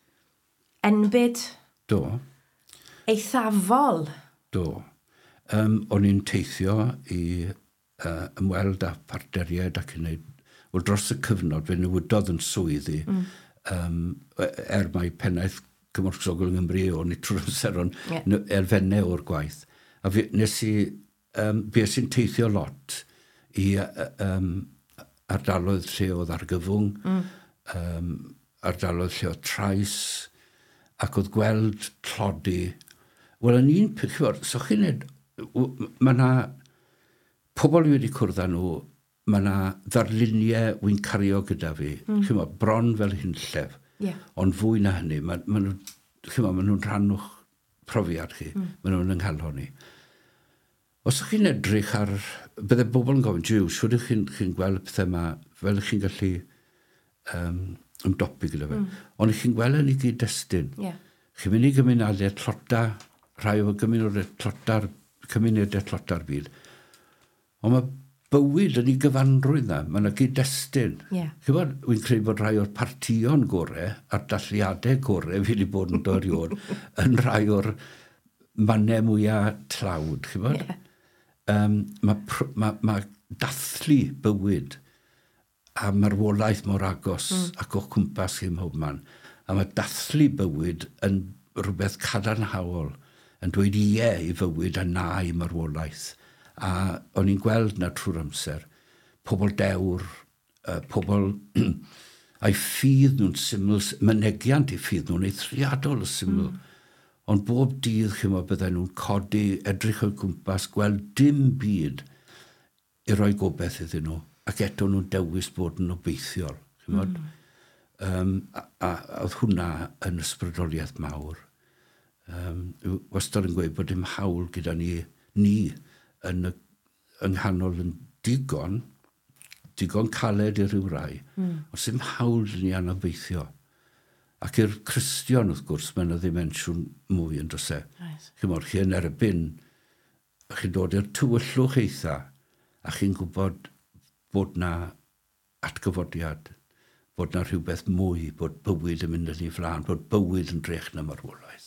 enbyd? Do. Eithafol? Do. Um, o'n i'n teithio i uh, ymweld â partneriaid ac yn gwneud, wel dros y cyfnod, fe newydodd yn swyddi, mm. um, er mai pennaeth Cymorth Cristnogol yng Nghymru o'n i trwy'r amser o'n yeah. elfennau o'r gwaith. A fi, nes i, um, fi sy'n teithio lot i uh, um, ardaloedd lle oedd argyfwng, mm. um, ardaloedd lle oedd trais, ac oedd gweld tlodi. Wel, yn un peth, so chi'n edrych, mae yna pobl wedi cwrdd â nhw, mae yna ddarluniau wy'n cario gyda fi. Mm. Chyma, bron fel hynllef. Yeah. Ond fwy na hynny. Mae ma nhw'n ma nhw rhan o'ch profiad chi. Mm. Mae nhw'n ynghalon ni. Os ydych chi'n edrych ar... Bydde bobl yn gofyn, jiw, siwr ydych chi'n chi gweld pethau yma fel ydych chi'n gallu um, ymdopi gyda fe. Mm. Ond ydych chi'n gweld yn ei gyd-destun. Yeah. Chi'n mynd i gymunedau tlota, rhai o gymunedau tlota'r cymunedau tlota'r byd. Ond mae bywyd yn ei gyfanrwydd na. Mae yna gyd-destun. Yeah. Chyfod, wy'n credu bod rhai o'r partion gorau a'r dalliadau gorau fi wedi bod yn dod i o'n yn rhai o'r mannau mwyaf tlawd. Chyfod? Yeah. Um, mae ma, ma dathlu bywyd a marwolaeth mor agos mm. ac o'ch cwmpas chi mhob man. A mae dathlu bywyd yn rhywbeth cadarnhaol yn dweud ie i fywyd a na i marwolaeth. A o'n i'n gweld na trwy'r amser, pobl dewr, uh, pobl a'i ffydd nhw'n syml, mynegiant i ffydd nhw'n eithriadol y syml. Mm. Ond bob dydd chyma bydden nhw'n codi, edrych o'r gwmpas, gweld dim byd i roi gobeith iddyn nhw, ac eto nhw'n dewis bod yn obeithiol. Mm. Um, a, a, a oedd hwnna yn ysbrydoliaeth mawr. Um, wastad yn gweud bod dim hawl gyda ni, ni yn y, yng nghanol yn digon, digon caled i ryw rai, mm. ond sy'n hawl ni anobeithio. Ac i'r Cristion, wrth gwrs, mae'n y ddimensiwn mwy yn dros e. Right. Chymod, chi yn erbyn, chi'n dod i'r tywyllwch eitha, a chi'n gwybod bod na atgyfodiad, bod na rhywbeth mwy, bod bywyd yn mynd yn ei flaen, bod bywyd yn drech na marwolaeth.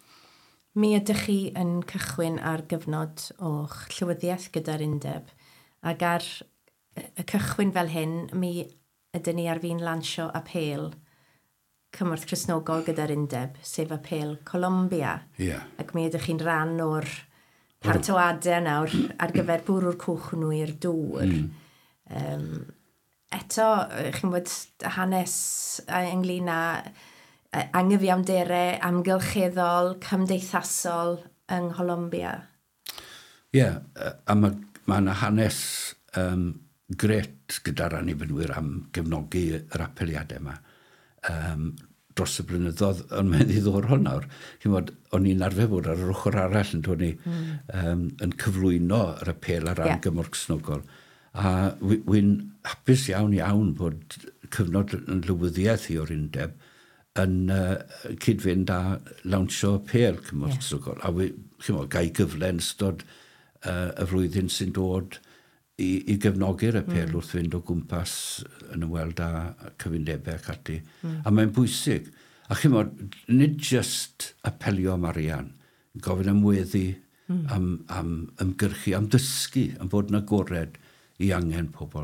Mi ydych chi yn cychwyn ar gyfnod o'ch llywyddiaeth gyda'r undeb, ac ar y cychwyn fel hyn, mi ydyn ni ar fi'n lansio apel Cymorth Cristnogol gyda'r undeb, sef apel Colombia. Yeah. Ac mi ydych chi'n rhan o'r partoadau nawr ar gyfer bwrw'r cwch nhw i'r dŵr. Mm. Um, eto, chi'n bod hanes ynglyn â anghyfiawndere amgylcheddol, cymdeithasol yng Ngholymbia. Ie, yeah, a mae ma yna hanes um, gret gyda'r annibynwyr am gefnogi yr apeliadau yma. Um, dros y blynyddoedd, ond mae'n ddiddorol nawr. O'n i'n arfer bod ar yr ochr arall yn dod ni mm. um, yn cyflwyno yr apel ar ran yeah. Cymorth Cristnogol. A wy'n hapus iawn iawn bod cyfnod yn lywyddiaeth i o'r undeb yn uh, cyd-fynd â lawnsio apel Cymorth Cristnogol. Yeah. A wy, chymo, gai gyfle yn ystod uh, y flwyddyn sy'n dod i, i gefnogi'r apel mm. wrth fynd o gwmpas yn ymweld â cyfundebau ac ati. Mm. A mae'n bwysig. A chymo, nid just apelio am arian, gofyn ymweddu mm. am, am ymgyrchu, am dysgu, am bod yn agored i angen pobl.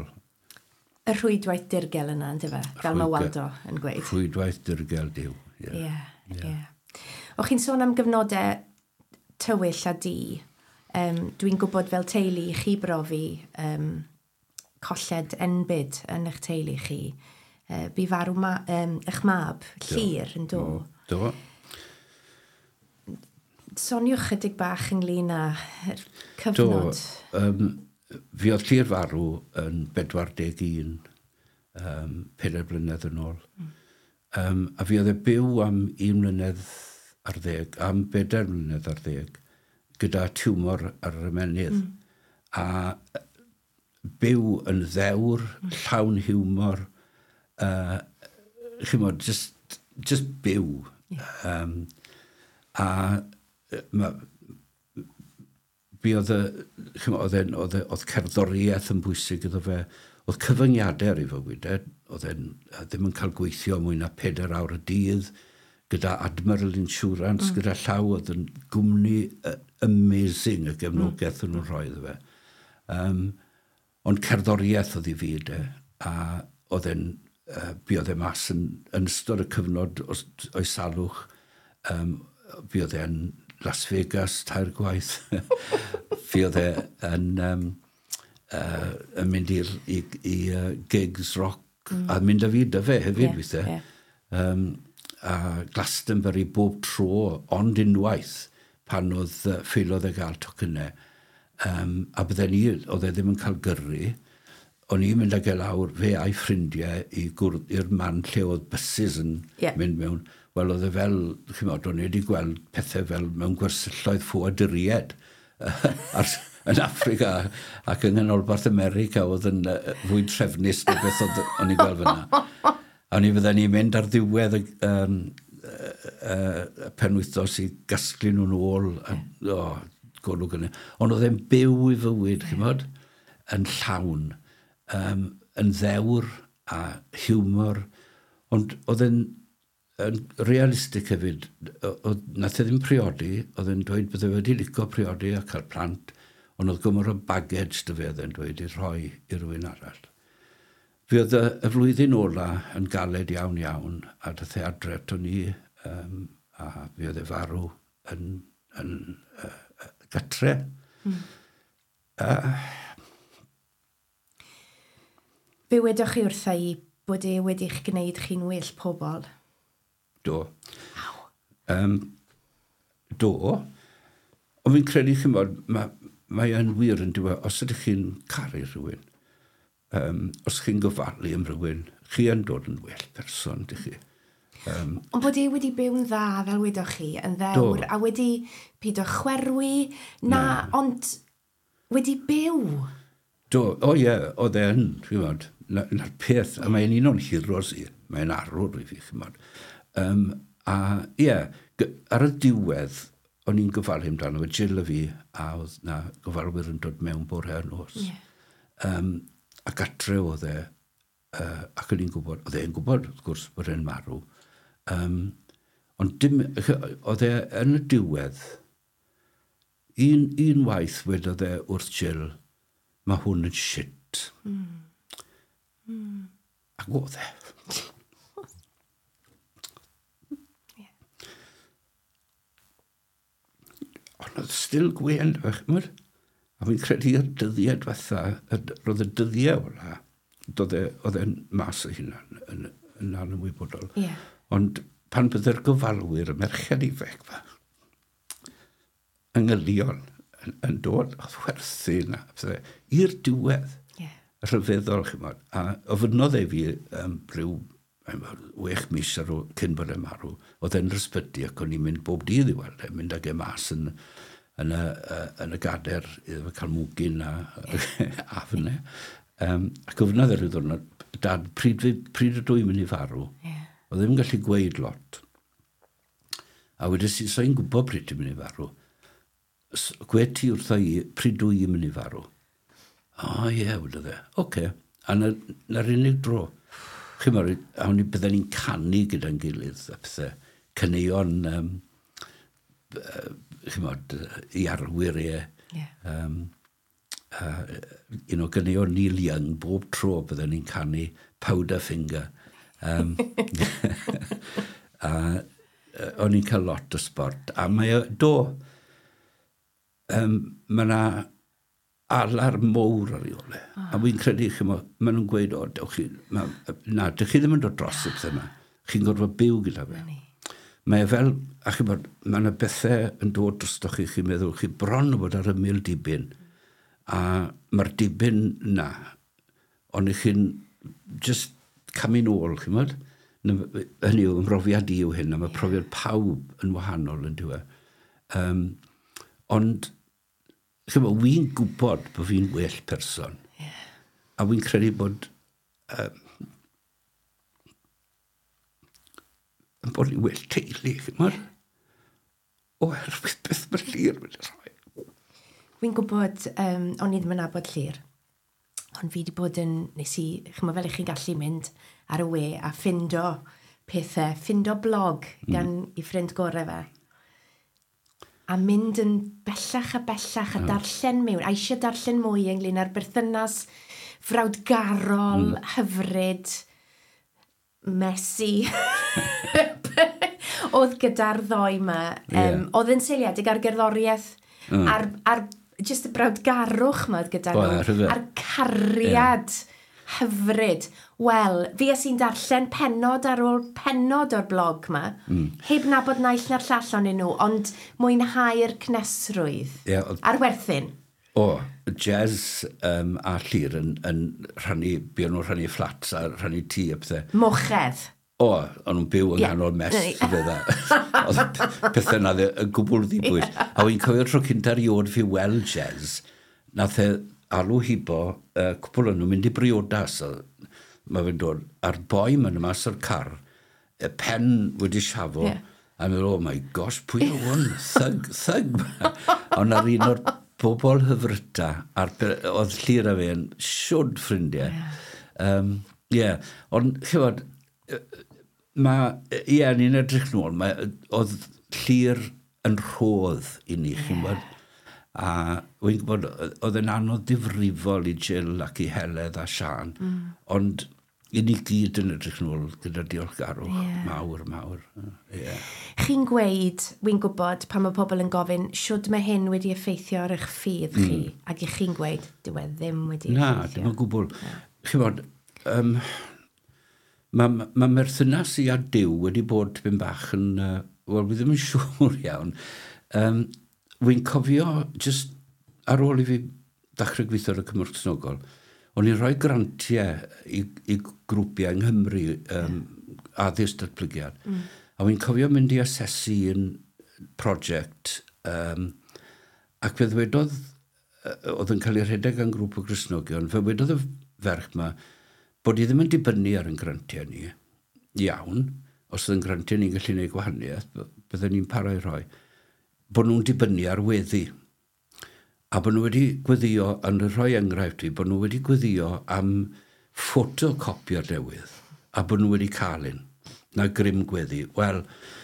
Y rhwydwaith dirgel yna, ynddo fe? Fel mae Waldo yn gweud. Rhwydwaith dirgel diw. Ie, yeah. ie. Yeah, yeah. Yeah. O'ch chi'n sôn am gyfnodau tywyll a di. um, dwi'n gwybod fel teulu i chi brofi um, colled enbyd yn eich teulu chi. Uh, bu farw ma, um, eich mab, Llyr, yn do. Do. Soniwch chydig bach ynglyn â'r cyfnod. Do. Um, fi oedd Llyr farw yn bedwar deg un, um, peder blynedd yn ôl. Mm. Um, a fi oedd e byw am un mlynedd ar ddeg, am bedair mlynedd ar ddeg, gyda tiwmor ar yr ymenydd. Mm. A byw yn ddewr, mm. llawn hiwmor, Uh, chymod, just, just byw. Yeah. Um, a ma, bi oedd oedd cerddoriaeth yn bwysig iddo fe, oedd cyfyngiadau ar ei fywyd, oedd ddim yn cael gweithio mwy na peder awr y dydd, gyda Admiral Insurance, mm. gyda llaw, oedd yn gwmni uh, amazing y gefnogaeth mm. nhw'n rhoi iddo fe. Um, ond cerddoriaeth oedd ei fyd e, a oedd e'n Uh, bi oedd e mas yn, yn ystod y cyfnod o'i salwch. Um, bi oedd e'n Las Vegas, tair gwaith. Fi oedd e yn, um, uh, yn mynd i, i, i uh, gigs rock, mm. a mynd â fi dy fe hefyd, yeah, weithio. Yeah. Um, a Glastonbury bob tro, ond unwaith, pan oedd uh, ffeilodd e gael tocynnau. Um, a bydden ni, oedd e ddim yn cael gyrru. O'n i'n mynd ag e lawr, fe a'i ffrindiau, i'r man lle oedd buses yn yeah. mynd mewn. Wel, oedd e fel, chymod, o'n i wedi gweld pethau fel mewn gwersylloedd ffoaduried yn Africa ac yng Nghanolbarth America oedd yn uh, fwy trefnus na beth o'n i'n gweld fyna. O'n i fydden ni'n mynd ar ddiwedd y um, uh, uh, penwythnos i gasglu nhw'n ôl. A, oh, golwg yna. Ond oedd e'n byw i fywyd, chymod, yn llawn. Um, yn ddewr a hiwmor, ond oedd e'n realistig hefyd. Nath e ddim priodi, oedd e'n dweud bydde wedi licio priodi a cael plant, ond oedd gymor o baggage dy fe oedd e'n dweud i rhoi i rywun arall. Fi oedd y flwyddyn ola yn galed iawn iawn, a dath e adre to ni, um, a fi oedd e farw yn, yn uh, gatre. Mm. Uh, Be wedwch chi wrtha i bod e wedi'ch gwneud chi'n well pobl? Do. Um, do. Ond fi'n credu chi'n bod, mae ma yn wir yn dweud, os ydych chi'n caru rhywun, um, os chi'n gofalu am rhywun, chi yn dod yn well person, dych chi. Um, Ond bod e wedi byw'n dda, fel wedwch chi, yn ddewr, do. A wedi pido chwerwi, na, na. Ond wedi byw. Do, o ie, oedd e yn, chi'n bod, na'r peth, a mae'n un o'n heroes i, mae'n arwr i fi, chi'n bod. Um, a ie, ar y diwedd, o'n i'n gofalu amdano, fe Jill a fi, a oedd na gofalwyr yn dod mewn bore ar nos. Yeah. Um, a gatre oedd e, uh, ac o'n i'n gwybod, oedd e'n gwybod, wrth gwrs, bod e'n marw. Um, ond dim, oedd e yn y diwedd, un, un waith wedodd e wrth Jill, mae hwn yn shit. Mm. Mm. Ac oedd e. Yeah. Ond oedd still gwein, chymod? A fi'n credu'r dyddiau diwetha, roedd y dyddiau ola, oedd e'n mas o hynna yn, yn anymwybodol. Yeah. Ond pan bydde'r gofalwyr, y merched ifec fa, ynghylion, yn, yn dod, oedd werthu na, i'r diwedd. Yeah. Rhyfeddol, chymod. A ofynodd e fi um, rhyw wech mis ar o cyn bod e marw. Oedd e'n rysbyty ac o'n i'n mynd bob dydd i weld e, mynd ag e mas yn, yn, y, yn y gader iddo fe cael mwgyn a afne. Um, ac ofynodd e rhyw ddwrnod, dad, pryd, pryd ydw i'n mynd i farw? Yeah. Oedd e'n gallu gweud lot. A wedi si, so i'n gwybod pryd i'n mynd i farw. Gwe ti wrtho i, pryd dwi i'n mynd i farw? O, oh, ie, yeah, wedodd e. Oce. Okay. A na'r unig dro. Chi'n mor, a hwn i bydden ni'n canu gyda'n gilydd, a pethau. Cyneuon, um, uh, chi'n mor, i arwyr e. Yeah. Um, uh, un o cyneuon Neil Young, bob tro bydden ni'n canu Powderfinger. Um, a uh, o'n i'n cael lot o sport. A mae o, do, um, mae yna alar mowr ar ei ole. Oh. A wy'n credu, chi, mae ma nhw'n gweud, o, dewch chi, ma, na, dych chi ddim yn dod dros y pethau yma. Chi'n gorfod byw gyda fe. Mae fel, a chi bod, mae yna bethau yn dod drostoch chi, chi'n meddwl, chi bron o bod ar ymyl dibyn. A mae'r dibyn na, ond i chi'n just camu nôl, chi'n modd? Hynny yw, ymrofiad i yw hyn, a mae profiad pawb yn wahanol yn diwedd. Um, ond, chi'n modd, wy'n gwybod bod fi'n well person. Yeah. A wy'n credu bod... Um, yn bod ni'n well teulu, chi'n modd? Oherwydd beth mae'r llir wedi rhoi. Wy'n gwybod, um, o'n i ddim yn abod llir, ond fi wedi bod yn, nes i, chymod fel eich chi'n gallu mynd ar y we a ffindo pethau, ffindo blog gan mm. i ffrind gorau fe. A mynd yn bellach a bellach a oh. darllen mewn, a eisiau darllen mwy ynglyn â'r berthynas frawdgarol, mm. hyfryd, messy. Oedd gyda'r ddoi yma, um, yeah. oedd yn seiliedig ar gerddoriaeth, mm. ar, ar just y brawdgarwch yma gyda nhw, ar cariad yeah. hyfryd. Wel, fi as i'n darllen penod ar ôl penod o'r blog yma, mm. heb nabod naill na'r llall onyn nhw, ond mwynhau'r cnesrwydd yeah, a'r werthyn. O, jazz um, a llir yn, yn rhannu, buon nhw'n rhannu flats a rhannu tŷ a pethau. Mochedd. O, o'n nhw'n byw yn nghanol yeah. mes, i fydda. Oedd pethau na yn gwbl ddibwys. Yeah. A wy'n cofio tro cynta'r iod fi weld jazz, nath e alw hibo, uh, cwbl o'n nhw'n mynd i briodas. Mae fe'n dod ar boi ma'n mas o'r car, y pen wedi siafo, yeah. a meddwl, oh my gosh, pwy o hwn, thug, thug. Ond ar un o'r bobl hyfryta, oedd llir a fe yn siwd ffrindiau. Ie, yeah. um, yeah. ond chywod, mae, ie, yeah, ni'n edrych nôl, mae, oedd llir yn rhodd i ni, chi'n bod. A wy'n gwybod, oedd yn anodd difrifol i Jill ac i Heledd a Sian, mm. ond i ni gyd yn edrych nôl gyda diolchgarwch yeah. mawr, mawr. Yeah. Chi'n gweud, wy'n gwybod, pan mae pobl yn gofyn, siwd mae hyn wedi effeithio ar eich ffydd mm. chi, ac i chi'n gweud, dyw e ddim wedi Na, effeithio. Na, dim yn gwbl. Yeah. Chi'n bod, um, mae ma merthynas i a Dyw wedi bod byn bach yn, uh, wel, fi ddim yn siŵr iawn. Um, wy'n cofio, just ar ôl i fi ddechrau gweithio ar y Cymorth Snogol, o'n i'n rhoi grantiau i, i grwpiau yng Nghymru um, addysg datblygiad. Mm. A wy'n cofio mynd i asesu yn prosiect um, ac fe ddwedodd, oedd yn cael ei rhedeg gan grŵp o Gristnogion, fe ddwedodd y ferch yma bod i ddim yn dibynnu ar yn grantiau ni. Iawn, os oedd yn grantiau ni'n gallu gwneud gwahaniaeth, byddwn ni'n parau rhoi. Bod nhw'n dibynnu ar weddi. A bod nhw wedi gweddio, yn rhoi enghraifft i, bod nhw wedi gweddio am ffotocopio'r newydd, a bod nhw wedi cael un. Na grym gweddi. Wel,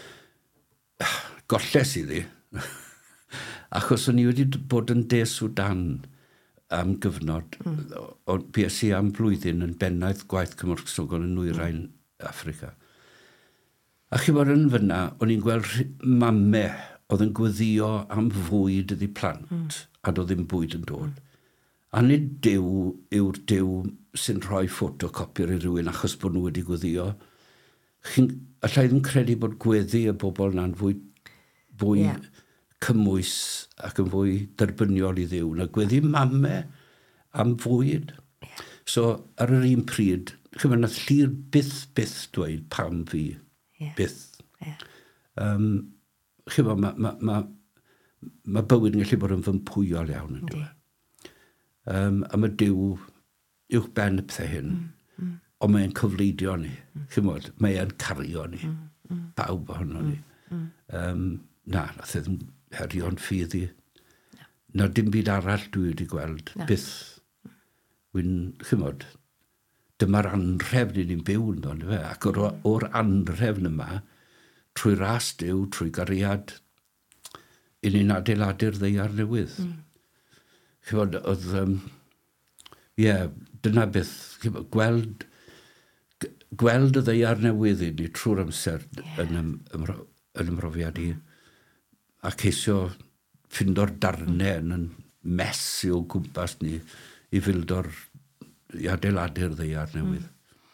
golles iddi. Achos o'n i wedi bod yn De Sudan am gyfnod, mm. ond bues i am blwyddyn yn bennaeth gwaith Cymorth Snogol yn Nwyrain mm. Affrica. A chi bod yn fyna, o'n i'n gweld mamau oedd yn gweddio am fwyd ydi plant, mm. a doedd ddim bwyd yn dod. A nid Dyw yw'r Dyw sy'n rhoi ffotocopier i rywun achos bod nhw wedi gweddio. Chi'n allai ddim credu bod gweddi y bobl na'n fwy, fwy yeah. cymwys ac yn fwy derbyniol i Dduw na gweddi mamau am fwyd. Yeah. So, ar yr un pryd, chi'n mynd, nath llir byth, byth dweud pam fi. Yeah. Byth. Yeah. Um, chi'n mynd, mae ma, ma, ma bywyd yn gallu bod yn fympwyol iawn yn dweud. Um, a mae Dyw uwch ben y pethau hyn, mm, mm. ond mae'n cyfleidio ni. Mm. Chi'n mynd, mae'n cario ni. Mm, mm. Pawb ohono ni. Mm, mm. Um, na, nath e ddim herio'n ffydd i. No. Na, dim byd arall dwi wedi gweld. No. Byth. Wy'n, chi'n mynd, dyma'r anrhefn i ni'n byw yn dod, ac o'r, or anrhefn yma, trwy ras Dyw, trwy gariad, i ni'n adeiladu'r ddeiar newydd. Mm. Chi'n bod, oedd, um, yeah, dyna beth, bod, gweld, gweld y ddeiar newydd i ni trwy'r amser yeah. yn, ym, ym, yn ymrofiad i, a ceisio ffindo'r darnau yn mesu o gwmpas ni i fildo'r i adeiladu'r ddeiar newydd.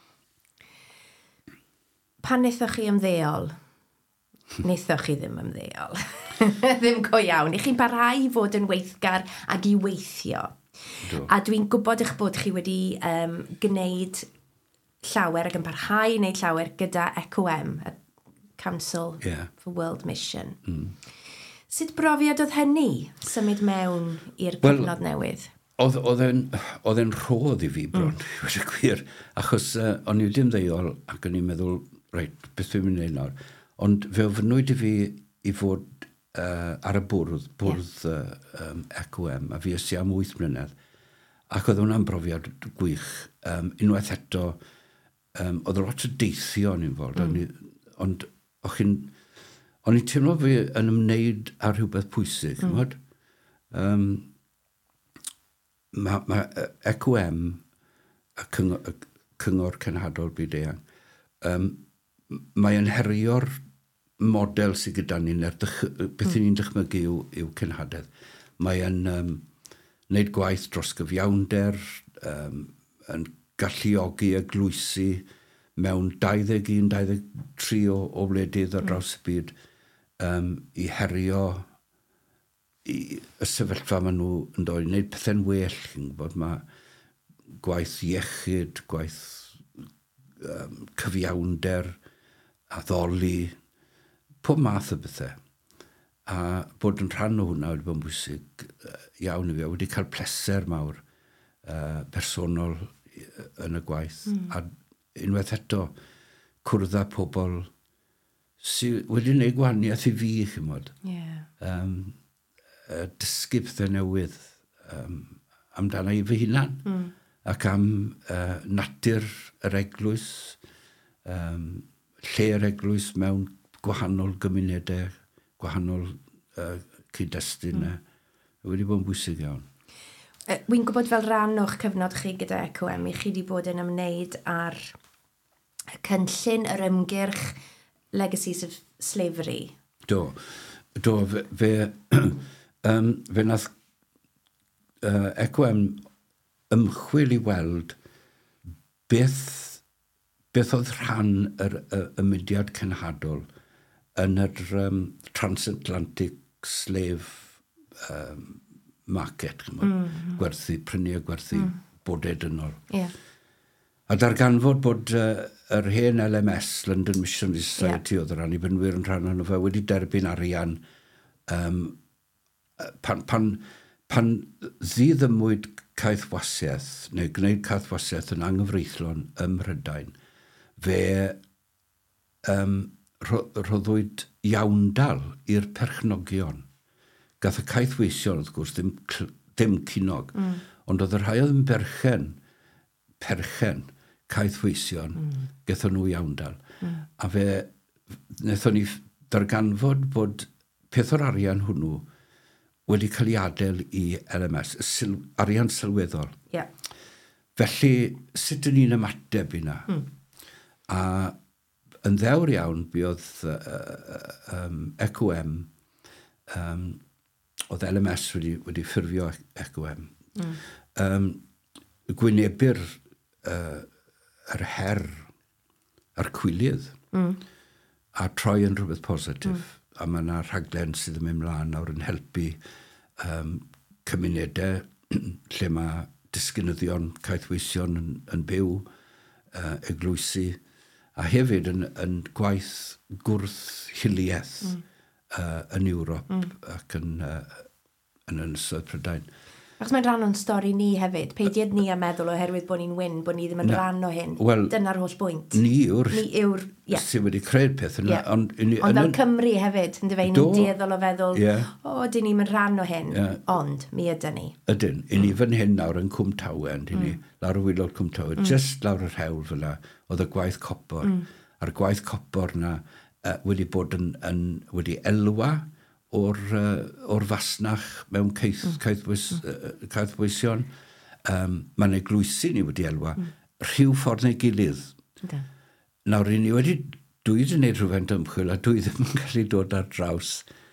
Mm. Pan wnaethoch chi ymddeol? Wnaethoch chi ddim ymddeol. Ddim go iawn. I chi'n parhau i fod yn weithgar ac i weithio. Do. A dwi'n gwybod eich bod chi wedi um, gwneud llawer ac yn parhau i wneud llawer gyda E C O M, y Council yeah. for World Mission. Mm. Sut brofiad oedd hynny symud mewn i'r cyfnod well, newydd? Oedd e'n rhodd i fi bron, mm. wedi gwir, achos uh, o'n i ddim ddeiol ac o'n i'n meddwl, reit, beth dwi'n mynd i nawr. Ond fe ofynwyd i fi i fod uh, ar y bwrdd, bwrdd yeah. uh, um, E C O M, a fi ys i am wyth mlynedd. Ac oedd hwnna'n brofiad gwych. Um, unwaith eto, um, oedd lot o deithio o'n i'n fod, mm. ond o'ch chi'n... O'n i'n teimlo fi yn ymwneud ar rhywbeth pwysig, mm. um, Mae ma E C O M, y cyngor, y cyngor cenhadol byd eang, um, mae'n herio'r model sydd gyda ni, beth mm. ni'n dychmygu yw, yw cenhadedd. Mae'n um, wneud gwaith dros gyfiawnder, um, yn galluogi a glwysi mewn dau ddeg un dau ddeg tri o, o wledydd ar draws y byd um, i herio i y sefyllfa maen nhw yn dod i wneud pethau'n well. Bod mae gwaith iechyd, gwaith um, cyfiawnder, addoli, pob math o bethau. A bod yn rhan o hwnna wedi bod yn bwysig uh, iawn i fi. Wedi cael pleser mawr uh, personol yn y gwaith. Mm. A unwaith eto, cwrdd â pobl sydd wedi gwneud gwahaniaeth i fi, chymod. Yeah. Um, uh, dysgu pethau newydd um, amdana i fy hunan. Mm. Ac am uh, natur yr eglwys, um, lle'r eglwys mewn gwahanol gymunedau, gwahanol uh, cyd-destunau. Mm. Wedi bod yn bwysig iawn. Uh, Wy'n gwybod fel rhan o'ch cyfnod chi gyda E C O M, i chi wedi bod yn ymwneud ar cynllun yr ymgyrch Legacies of Slavery. Do. Do, fe, fe, um, fe nath uh, E C O M ymchwil i weld beth, beth oedd rhan yr y, y mudiad cenhadol yn yr um, transatlantic slave um, market, mm-hmm. gwerthu, prynu a gwerthu mm. bodau dynol. Yeah. A darganfod bod uh, yr hen L M S, London Missionary Society, yeah. oedd yr annibynwyr yn rhan o'n fe, wedi derbyn arian um, pan, pan, pan ddiddymwyd caethwasiaeth, neu gwneud caethwasiaeth yn anghyfreithlon ym Mhrydain, fe um, rhoddwyd iawndal i'r perchnogion. Gath y caethweision, wrth gwrs, ddim, ddim cinog, mm. ond oedd yr rhai oedd yn berchen, perchen, caethweision, mm. gaethon nhw iawndal. Mm. A fe, wnaethon ni darganfod bod peth o'r arian hwnnw wedi cael ei adael i L M S, syl, arian sylweddol. Yeah. Felly, sut yn ni'n ymateb i na? Mm. A yn ddewr iawn, bydd uh, uh, um, E C O M, um, oedd L M S wedi, wedi ffurfio E C O M. Mm. Um, gwynebu'r uh, yr her a'r cwylydd mm. a troi yn rhywbeth positif. Mm. A mae yna rhaglen sydd yn mynd mlaen nawr yn helpu um, cymunedau lle mae disgynyddion caethweision yn, yn byw, uh, eglwysu, a hefyd yn, yn gwaith gwrth hiliaeth mm. uh, yn Ewrop mm. ac yn, uh, yn Ynysoedd Prydain. Achos mae'n rhan o'n stori ni hefyd. Peidiad ni a meddwl oherwydd bod ni'n wyn, bod ni ddim yn Na, rhan o hyn. Well, dyna'r holl bwynt. Ni yw'r yeah. sydd wedi creu'r peth. Yeah. Ond fel Cymru hefyd, yn dyfein, ni'n dieddol o feddwl, yeah. o, oh, dyn ni'n rhan o hyn, yeah. ond mi ydyn ni. Ydyn. I ni fan hyn nawr yn Cwm Tawen, mm. ni, lawr o wilod Cwm Tawen, mm. just lawr yr hewl fel la, oedd y gwaith copor. Mm. A'r gwaith copor na uh, wedi bod yn, yn wedi elwa o'r, uh, o'r fasnach mewn ceith, mm. caethwys, uh, caethwysion. Um, Mae'n eglwysu ni wedi elwa. Mm. Rhyw ffordd neu gilydd. Okay. Nawr, ni wedi, dwi wedi gwneud rhywfaint ymchwil a dwi ddim yn gallu dod ar draws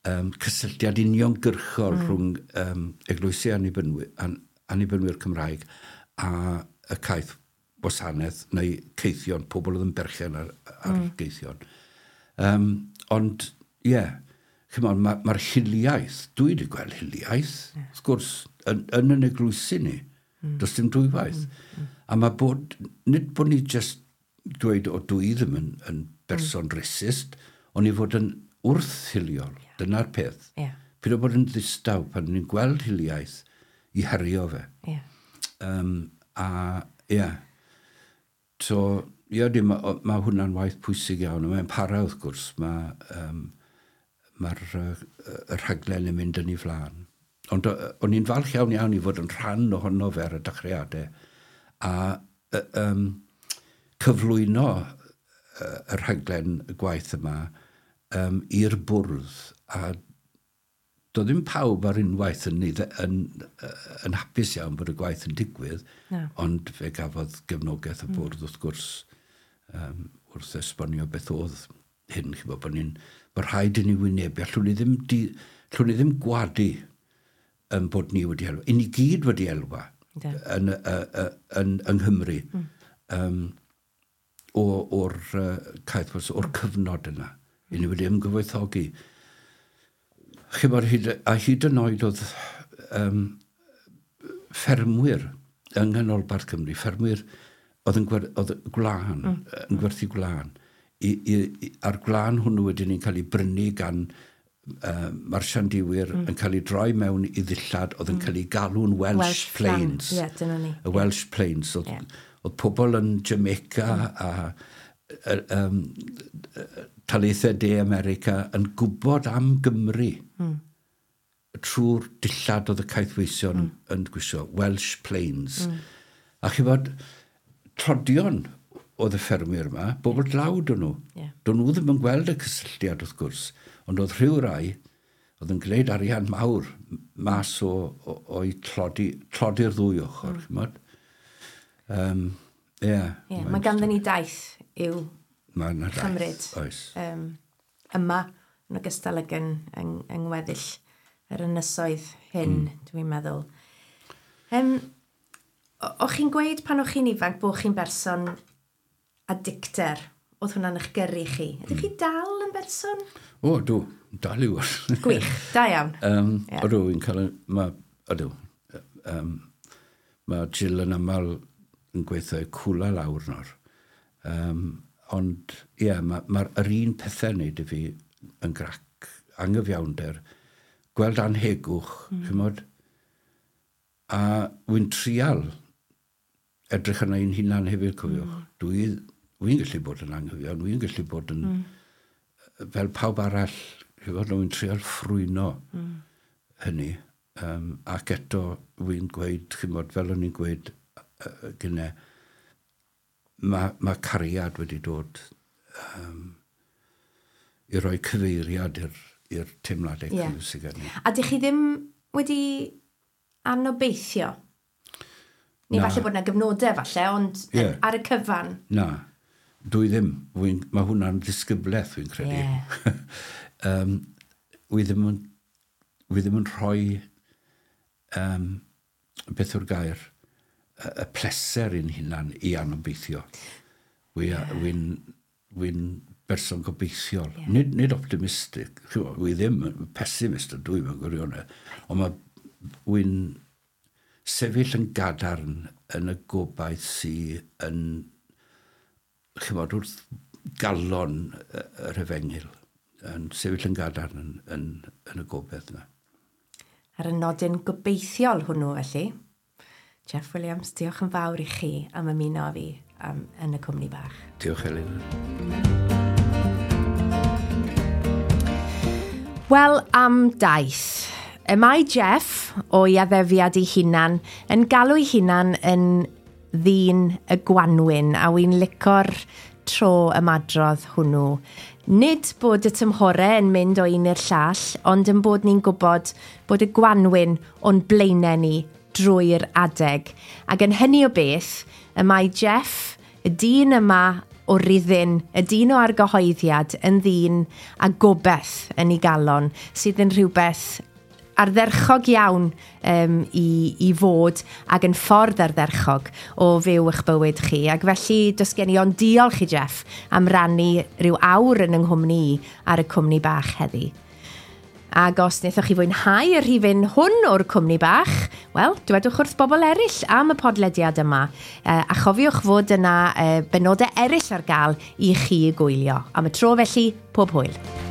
um, cysylltiad uniongyrchol mm. rhwng um, eglwysi annibynwyr, an, annibynwyr Cymraeg a y caeth wasanaeth neu ceithion, pobl oedd yn berchen ar, ar mm. geithion. Um, ond, ie, yeah, mae'r ma hiliaeth, dwi wedi gweld hiliaeth, yeah. wrth gwrs, yn, yn yn eglwysi ni, mm. does dim dwywaith. Mm. Mm. A mae bod, nid bod ni just dweud o dwi ddim yn, yn berson mm. racist, ond i fod yn wrthhiliol, yeah. dyna'r peth. Yeah. Pyd o bod yn ddistaw pan ni'n gweld hiliaeth i herio fe. Yeah. Um, a, ie, yeah. so, ie, yeah, mae ma hwnna'n waith pwysig iawn, mae'n para wrth gwrs, mae um, mae'r uh, y rhaglen yn mynd yn ei flaen. Ond o'n i'n falch iawn iawn i fod yn rhan ohono fe ar y dechreuadau a uh, um, cyflwyno uh, y rhaglen y gwaith yma um, i'r bwrdd. A doedd ddim pawb ar unwaith yn, yn, yn, yn hapus iawn bod y gwaith yn digwydd, no. ond fe gafodd gefnogaeth y bwrdd mm. wrth gwrs um, wrth esbonio beth oedd hyn, chi'n bod ni'n Mae rhaid i ni wynebu, allwn ni ddim, di, allwn ni ddim gwadu um, bod ni wedi elwa. I ni gyd wedi elwa yeah. yn, uh, uh, yn, yng Nghymru mm. um, o'r uh, caethwas, o'r cyfnod yna. Mm. I ni wedi ymgyfoethogi. A hyd yn oed oedd um, ffermwyr yng nghanolbarth Cymru, ffermwyr oedd yn gwer, oedd gwlan, mm. yn gwerthu gwlan. I, i, i, ar gwlan hwnnw wedyn ni'n cael ei brynu gan uh, marsiandiwyr mm. yn cael ei droi mewn i ddillad oedd yn mm. cael ei galw'n Welsh, Welsh Plains. Yeah, dyna ni. Y Welsh yeah. Plains. Oedd, yeah. oedd pobl yn Jamaica mm. a uh, um, taleithau de America yn gwybod am Gymru mm. trwy'r dillad oedd y caethweision mm. yn gwisio, Welsh Plains. Mm. A chi bod trodion oedd y ffermwyr yma, bobl dlawd o'n nhw. Yeah. Do'n nhw ddim yn gweld y cysylltiad wrth gwrs, ond oedd rhyw rai oedd yn gwneud arian mawr mas o, o, o i tlodi'r tlodi ddwy ochr. Mm. Um, yeah, yeah, mae ganddyn ni daith i'w chymryd um, yma yn ogystal ag yn, yn, yng ngweddill yr ynysoedd hyn, mm. dwi'n meddwl. Um, O'ch chi'n gweud pan o'ch chi'n ifanc bod chi'n berson a dicter, oedd hwnna'n eich gyrru chi. Ydych chi dal yn berson? O, dw, dal yw. Gwych, da iawn. um, yeah. Ydw, fi'n cael, mae, ydw, um, mae Jill yn aml yn gweithio cwla lawr nawr. Um, ond, ie, yeah, mae'r ma, ma un pethau wneud i fi yn grac, anghyfiawnder, gweld anhegwch, mm. chymod, a wy'n trial edrych yna un hunan hefyd, cofiwch. Mm. Dwi, Dwi'n gallu bod yn anghyfiawn, dwi'n gallu bod yn, mm. fel pawb arall, dwi'n trial ffrwyno mm. hynny. Um, ac eto, dwi'n gweud, chymod, fel o'n i'n gweud uh, gynnau, mae ma cariad wedi dod um, i roi cyfeiriad i'r teimladau yeah. cyw sydd gen i. A dych chi ddim wedi anobeithio? Ni falle bod yna gyfnodau falle, ond yeah. ar y cyfan? Na. Dwi ddim. Mae hwnna'n ddisgybleth, fi'n credu. Yeah. um, wi, ddim yn, wi ddim yn rhoi um, beth o'r gair, y, y pleser i'n hunan i anobeithio. Wy'n yeah. wi wi berson gobeithiol. Yeah. Nid, nid optimistig. Wi ddim pessimist yn dwi mewn gwirionedd. Ond mae wy'n sefyll yn gadarn yn y gobaith sy'n yn chymod wrth galon yr efengil yn sefyll yn gadarn yn, yn, yn y gobeith yna. Ar y nodyn gobeithiol hwnnw felly, Jeff Williams, diolch yn fawr i chi am ymuno fi um, yn y cwmni bach. Diolch Elin. Wel, am daith. Y mae Jeff o'i addefiad ei hunan yn galw ei hunan yn ddyn y Gwanwyn, a wy'n lico'r tro ymadrodd hwnnw. Nid bod y tymhorau yn mynd o un i'r llall, ond yn bod ni'n gwybod bod y Gwanwyn o'n blaenau ni drwy'r adeg. Ac yn hynny o beth, y mae Jeff, y dyn yma o ryddyn, y dyn o argyhoeddiad yn ddyn a gobeith yn ei galon, sydd yn rhywbeth ardderchog iawn um, i, i fod ac yn ffordd ardderchog o fyw eich bywyd chi. Ac felly, dos gen i ond diolch i Jeff am rannu rhyw awr yn yng nghwmni i ar y cwmni bach heddi. Ac os wnaethoch chi fwynhau y rhifyn hwn o'r cwmni bach, wel, dywedwch wrth bobl eraill am y podlediad yma. Uh, a chofiwch fod yna uh, benodau eraill ar gael i chi gwylio. Am y tro felly, pob hwyl.